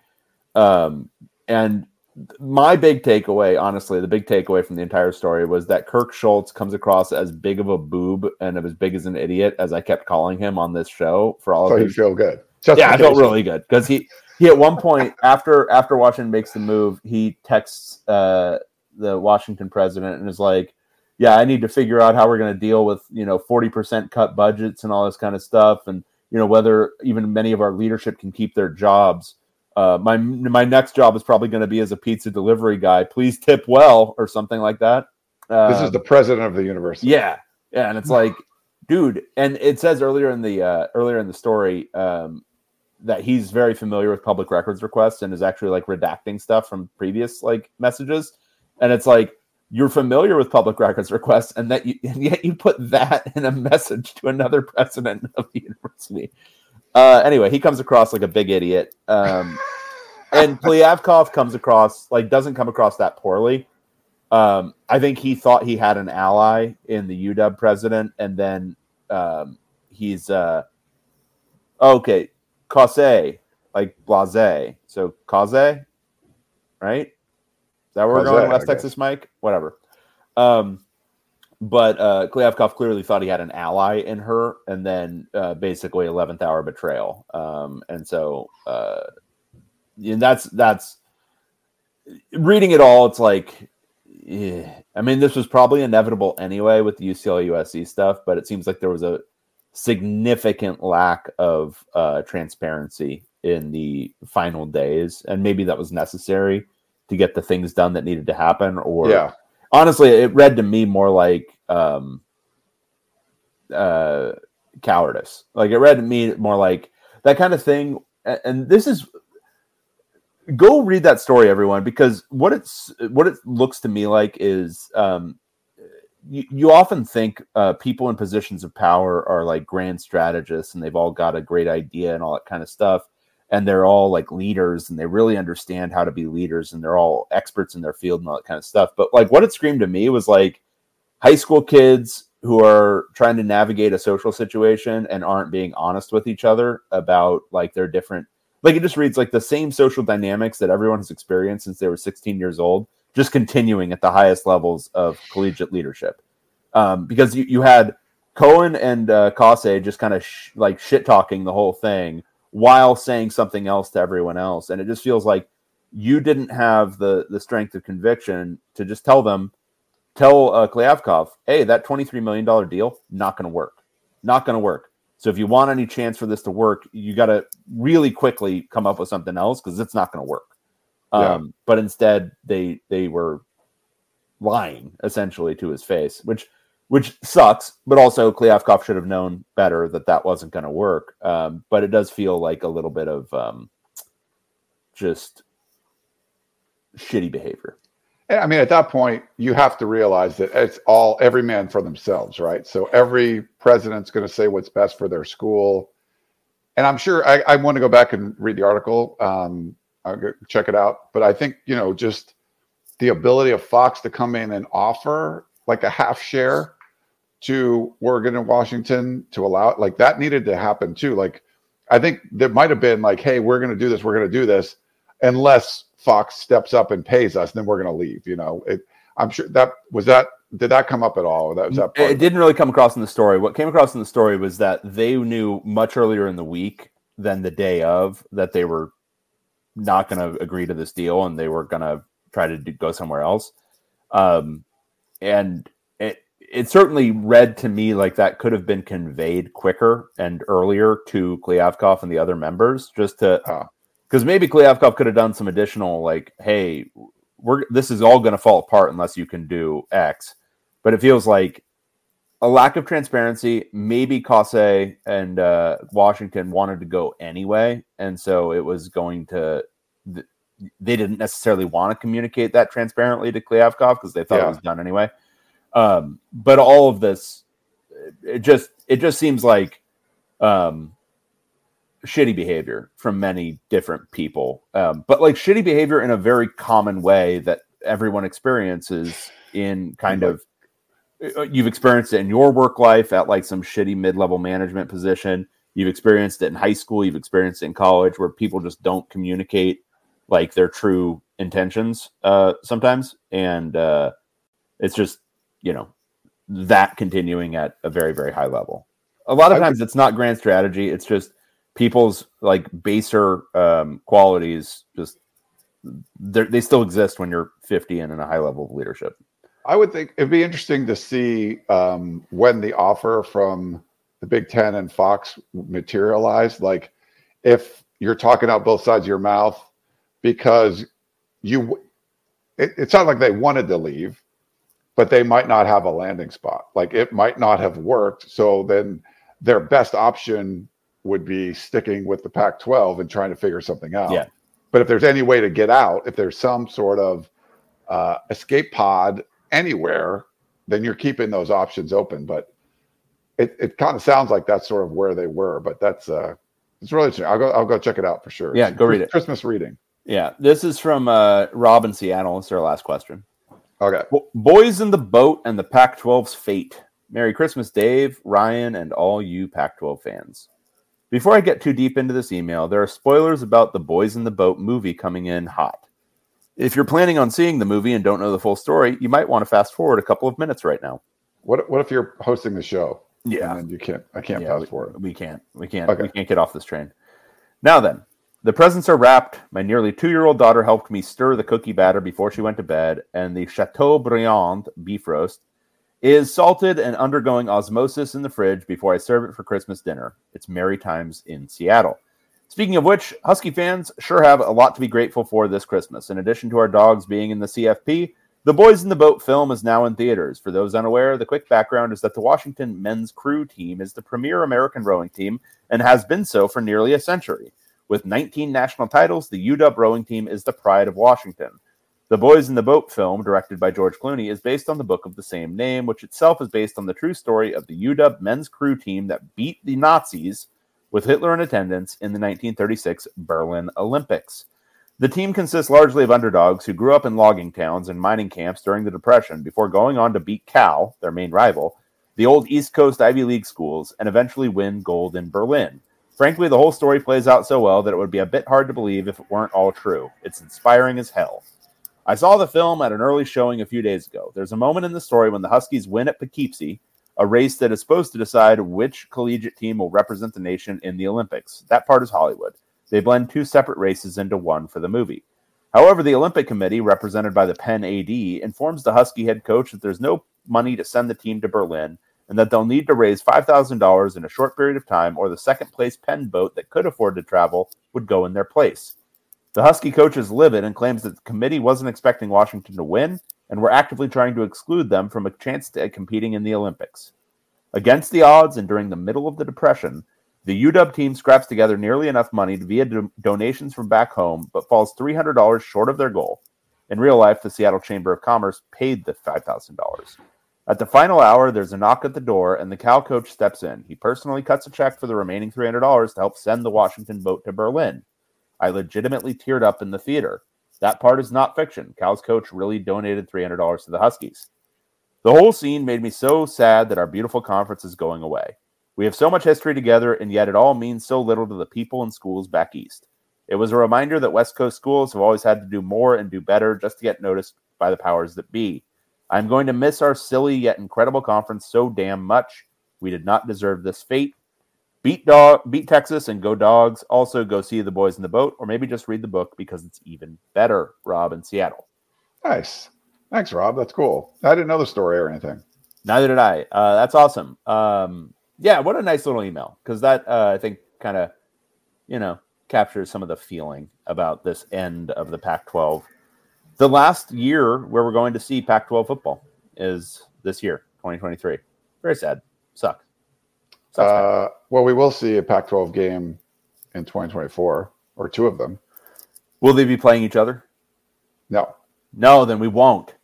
S4: Um, and my big takeaway, honestly, the big takeaway from the entire story was that Kirk Schultz comes across as big of a boob and as big as an idiot as I kept calling him on this show for all
S5: so
S4: of
S5: you
S4: his...
S5: feel good.
S4: Yeah, I felt really good because he, He at one point after after Washington makes the move, he texts uh, the Washington president and is like, "Yeah, I need to figure out how we're going to deal with you know forty percent cut budgets and all this kind of stuff, and you know whether even many of our leadership can keep their jobs. Uh, my my next job is probably going to be as a pizza delivery guy. Please tip well," or something like that. Uh,
S5: this is the president of the university.
S4: Yeah, yeah, and it's like, dude, and it says earlier in the uh, earlier in the story. Um, that he's very familiar with public records requests and is actually like redacting stuff from previous like messages. And it's like, you're familiar with public records requests and that you, and yet you put that in a message to another president of the university. Uh, anyway, he comes across like a big idiot. Um, and Kliavkoff comes across, like doesn't come across that poorly. Um, I think he thought he had an ally in the U W president. And then um, he's uh, okay. Cause, like blase. So cause, right? Is that where we're going, West Texas, Mike? Whatever. Um, but uh, Kliavkoff clearly thought he had an ally in her, and then uh, basically eleventh hour betrayal. Um, and so, uh, and that's that's reading it all. It's like, yeah. I mean, this was probably inevitable anyway with the U C L A U S C stuff, but it seems like there was a significant lack of uh, transparency in the final days, and maybe that was necessary to get the things done that needed to happen. Or
S5: yeah,
S4: honestly, it read to me more like um, uh, cowardice. Like it read to me more like that kind of thing. And this is go read that story, everyone, because what it's what it looks to me like is. Um, You, you often think uh, people in positions of power are like grand strategists and they've all got a great idea and all that kind of stuff. And they're all like leaders and they really understand how to be leaders and they're all experts in their field and all that kind of stuff. But like what it screamed to me was like high school kids who are trying to navigate a social situation and aren't being honest with each other about like their different, like it just reads like the same social dynamics that everyone has experienced since they were sixteen years old. Just continuing at the highest levels of collegiate leadership. Um, because you, you had Cohen and uh, Case just kind of sh- like shit talking the whole thing while saying something else to everyone else. And it just feels like you didn't have the, the strength of conviction to just tell them, tell uh, Kliavkoff, hey, that twenty-three million dollars deal, not going to work. Not going to work. So if you want any chance for this to work, you got to really quickly come up with something else because it's not going to work.
S5: Yeah.
S4: Um, but instead they, they were lying essentially to his face, which which sucks. But also, Kliavkoff should have known better that that wasn't going to work. Um, but it does feel like a little bit of um, just shitty behavior.
S5: And I mean, at that point, you have to realize that it's all every man for themselves, right? So every president's going to say what's best for their school. And I'm sure I, I want to go back and read the article. Um, I'll go check it out. But I think, you know, just the ability of Fox to come in and offer like a half share to Oregon and Washington to allow it, like that needed to happen too. Like, I think there might have been like, hey, we're going to do this. We're going to do this unless Fox steps up and pays us, then we're going to leave. You know, it, I'm sure that was that. Did that come up at all? That was that. Part
S4: it didn't really come across in the story. What came across in the story was that they knew much earlier in the week than the day of that they were not going to agree to this deal and they were going to try to do, go somewhere else. Um, and it it certainly read to me like that could have been conveyed quicker and earlier to Kliavkoff and the other members, just to. Uh, Because maybe Kliavkoff could have done some additional, like, hey, we're this is all going to fall apart unless you can do X. But it feels like a lack of transparency. Maybe Kase and uh, Washington wanted to go anyway, and so it was going to. Th- they didn't necessarily want to communicate that transparently to Kliavkoff because they thought
S5: yeah.
S4: it was done anyway. Um, but all of this, it just it just seems like. Um, shitty behavior from many different people, um, but like shitty behavior in a very common way that everyone experiences in kind of, you've experienced it in your work life at like some shitty mid-level management position. You've experienced it in high school. You've experienced it in college where people just don't communicate like their true intentions uh, sometimes. And uh, it's just, you know, that continuing at a very, very high level. A lot of times it's not grand strategy. It's just, people's like baser um, qualities just they still exist when you're fifty and in a high level of leadership.
S5: I would think it'd be interesting to see um, when the offer from the Big Ten and Fox materialized. Like if you're talking out both sides of your mouth because you, it, it's not like they wanted to leave, but they might not have a landing spot. Like it might not have worked. So then their best option would be sticking with the Pac twelve and trying to figure something out.
S4: Yeah.
S5: But if there's any way to get out, if there's some sort of uh, escape pod anywhere, then you're keeping those options open. But it, it kind of sounds like that's sort of where they were. But that's uh, it's really interesting. I'll go I'll go check it out for sure.
S4: Yeah,
S5: it's
S4: go read it.
S5: Christmas reading.
S4: Yeah, this is from uh, Rob in Seattle. It's our last question.
S5: Okay.
S4: Bo- Boys in the Boat and the Pac twelve's fate. Merry Christmas, Dave, Ryan, and all you Pac twelve fans. Before I get too deep into this email, there are spoilers about the Boys in the Boat movie coming in hot. If you're planning on seeing the movie and don't know the full story, you might want to fast forward a couple of minutes right now.
S5: What What if you're hosting the show?
S4: Yeah,
S5: and then you can't. I can't
S4: yeah,
S5: fast
S4: we,
S5: forward.
S4: We can't. We can't.
S5: Okay.
S4: We can't get off this train. Now then, the presents are wrapped. My nearly two-year-old daughter helped me stir the cookie batter before she went to bed, and the Chateaubriand beef roast is salted and undergoing osmosis in the fridge before I serve it for Christmas dinner. It's merry times in Seattle. Speaking of which, Husky fans sure have a lot to be grateful for this Christmas. In addition to our dogs being in the C F P, the Boys in the Boat film is now in theaters. For those unaware, the quick background is that the Washington men's crew team is the premier American rowing team and has been so for nearly a century. With nineteen national titles, the U W rowing team is the pride of Washington. The Boys in the Boat film, directed by George Clooney, is based on the book of the same name, which itself is based on the true story of the U W men's crew team that beat the Nazis with Hitler in attendance in the nineteen thirty-six Berlin Olympics. The team consists largely of underdogs who grew up in logging towns and mining camps during the Depression before going on to beat Cal, their main rival, the old East Coast Ivy League schools, and eventually win gold in Berlin. Frankly, the whole story plays out so well that it would be a bit hard to believe if it weren't all true. It's inspiring as hell. I saw the film at an early showing a few days ago. There's a moment in the story when the Huskies win at Poughkeepsie, a race that is supposed to decide which collegiate team will represent the nation in the Olympics. That part is Hollywood. They blend two separate races into one for the movie. However, the Olympic Committee, represented by the Penn A D, informs the Husky head coach that there's no money to send the team to Berlin and that they'll need to raise five thousand dollars in a short period of time, or the second-place Penn boat that could afford to travel would go in their place. The Husky coach is livid and claims that the committee wasn't expecting Washington to win. and we're actively trying to exclude them from a chance at competing in the Olympics. Against the odds and during the middle of the Depression, the U W team scraps together nearly enough money via do- donations from back home, but falls three hundred dollars short of their goal. In real life, the Seattle Chamber of Commerce paid the five thousand dollars. At the final hour, there's a knock at the door, and the Cal coach steps in. He personally cuts a check for the remaining three hundred dollars to help send the Washington boat to Berlin. I legitimately teared up in the theater. That part is not fiction. Cal's coach really donated three hundred dollars to the Huskies. The whole scene made me so sad that our beautiful conference is going away. We have so much history together, and yet it all means so little to the people and schools back east. It was a reminder that West Coast schools have always had to do more and do better just to get noticed by the powers that be. I'm going to miss our silly yet incredible conference so damn much. We did not deserve this fate. Beat dog, beat Texas and go Dogs. Also, go see The Boys in the Boat, or maybe just read the book because it's even better. Rob in Seattle.
S5: Nice. Thanks, Rob. That's cool. I didn't know the story or anything.
S4: Neither did I. Uh, that's awesome. Um, yeah, what a nice little email, because that, uh, I think, kind of, you know, captures some of the feeling about this end of the Pac twelve. The last year where we're going to see Pac twelve football is this year, twenty twenty-three. Very sad. Sucks. Sucks
S5: Uh, well, we will see a Pac twelve game in twenty twenty-four, or two of them.
S4: Will they be playing each other?
S5: No.
S4: No, then we won't.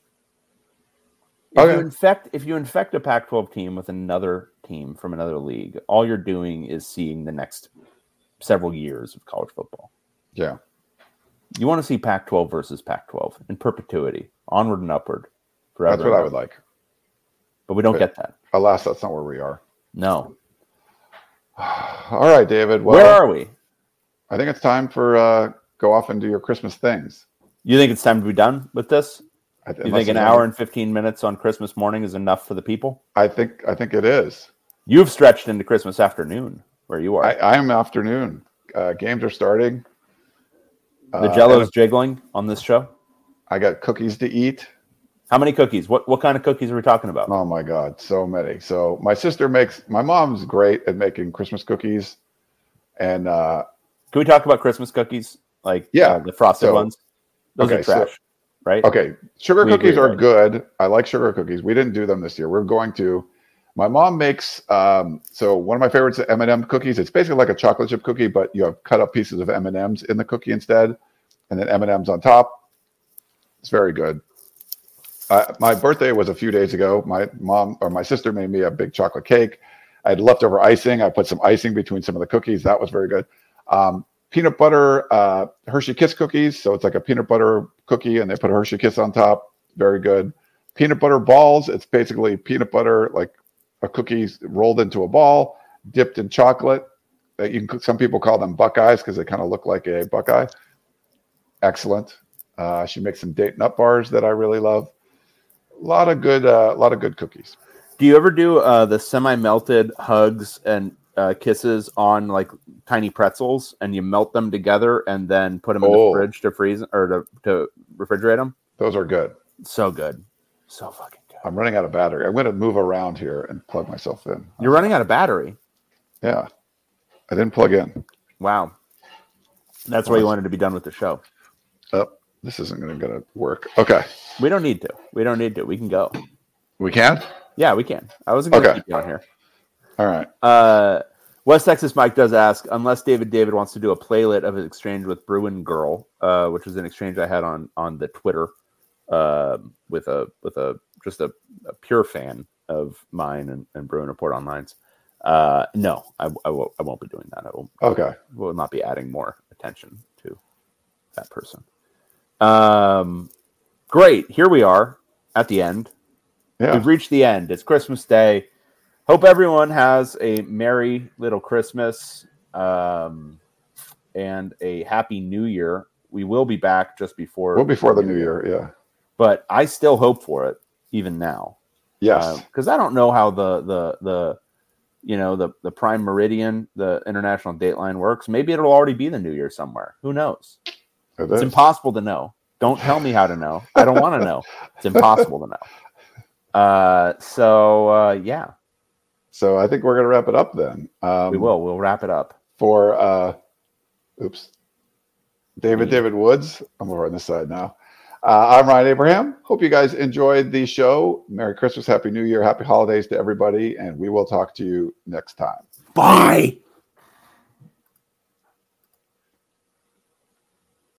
S4: If
S5: Okay.
S4: you infect if you infect a Pac twelve team with another team from another league, all you're doing is seeing the next several years of college football.
S5: Yeah.
S4: You want to see Pac twelve versus Pac twelve in perpetuity, onward and upward, forever.
S5: That's what I would like.
S4: But we don't
S5: But-
S4: get that.
S5: Alas, that's not where we are.
S4: No.
S5: All right, David. Well,
S4: Where are we?
S5: I think it's time for uh, go off and do your Christmas things.
S4: You think it's time to be done with this?
S5: I,
S4: You think an hour and fifteen minutes on Christmas morning is enough for the people?
S5: I think I think it is.
S4: You've stretched into Christmas afternoon where you are.
S5: I, I am afternoon. Uh, games are starting.
S4: the
S5: Uh,
S4: Jello's
S5: and
S4: jiggling on this show.
S5: I got cookies to eat.
S4: How many cookies? What what kind of cookies are we talking about?
S5: Oh my God, so many. So my sister makes. My mom's great at making Christmas cookies, and uh,
S4: Can we talk about Christmas cookies? Like
S5: Yeah,
S4: uh, the frosted
S5: so-
S4: ones? Those
S5: okay,
S4: are
S5: so-
S4: trash, right?
S5: okay, sugar
S4: We
S5: cookies
S4: agree,
S5: are
S4: right?
S5: good. I like sugar cookies. We didn't do them this year. We're going to. My mom makes. Um, so one of my favorites is M and M cookies. It's basically like a chocolate chip cookie, but you have cut up pieces of M and M's in the cookie instead, and then M and M's on top. It's very good. Uh, my birthday was a few days ago. My mom or my sister made me a big chocolate cake. I had leftover icing. I put some icing between some of the cookies. That was very good. Um, peanut butter uh, Hershey Kiss cookies. So it's like a peanut butter cookie, and they put a Hershey Kiss on top. Very good. Peanut butter balls. It's basically peanut butter, like a cookie rolled into a ball, dipped in chocolate. Uh, you can, some people call them Buckeyes because they kind of look like a Buckeye. Excellent. Uh, she makes some date nut bars that I really love. A lot of good, a uh, lot of good cookies.
S4: Do you ever do uh, the semi-melted hugs and uh, kisses on like tiny pretzels, and you melt them together and then put them in
S5: Oh.
S4: the fridge to freeze or to, to refrigerate them?
S5: Those are good.
S4: So good, so fucking good.
S5: I'm running out of battery. I'm going to move around here and plug myself in.
S4: You're running out of battery.
S5: Yeah, I didn't plug in.
S4: Wow, that's why you wanted to be done with the show.
S5: Oh, this isn't going to work. Okay,
S4: We don't need to. We don't need to. We can go.
S5: we can.
S4: Yeah, we can. I wasn't going to
S5: Okay.
S4: keep you on here.
S5: All right.
S4: Uh, West Texas Mike does ask, unless David David wants to do a playlet of his exchange with Bruin Girl, uh, which was an exchange I had on on the Twitter uh, with a with a just a, a pure fan of mine and, and Bruin Report Online's. Uh, no, I, I, won't, I won't be doing that. I will,
S5: Okay.
S4: will not be adding more attention to that person. Um, great. Here we are at the end.
S5: Yeah.
S4: We've reached the end. It's Christmas Day. Hope everyone has a merry little Christmas um, and a happy New Year. We will be back just before
S5: Well, before the new year. Yeah.
S4: but I still hope for it even now.
S5: Yes.
S4: Because I don't know how the the the you know the the prime meridian, the international dateline works. Maybe it'll already be the New Year somewhere. Who knows?
S5: It
S4: It's
S5: is.
S4: impossible to know. Don't tell me how to know. I don't want to know. It's impossible to know. Uh, so uh, yeah,
S5: So I think we're going to wrap it up then. Um,
S4: we will. We'll wrap it up.
S5: For, uh, oops, David,
S4: Yeah.
S5: David Woods. I'm over on this side now. Uh, I'm Ryan Abraham. Hope you guys enjoyed the show. Merry Christmas, Happy New Year, Happy Holidays to everybody, and we will talk to you next time.
S4: Bye.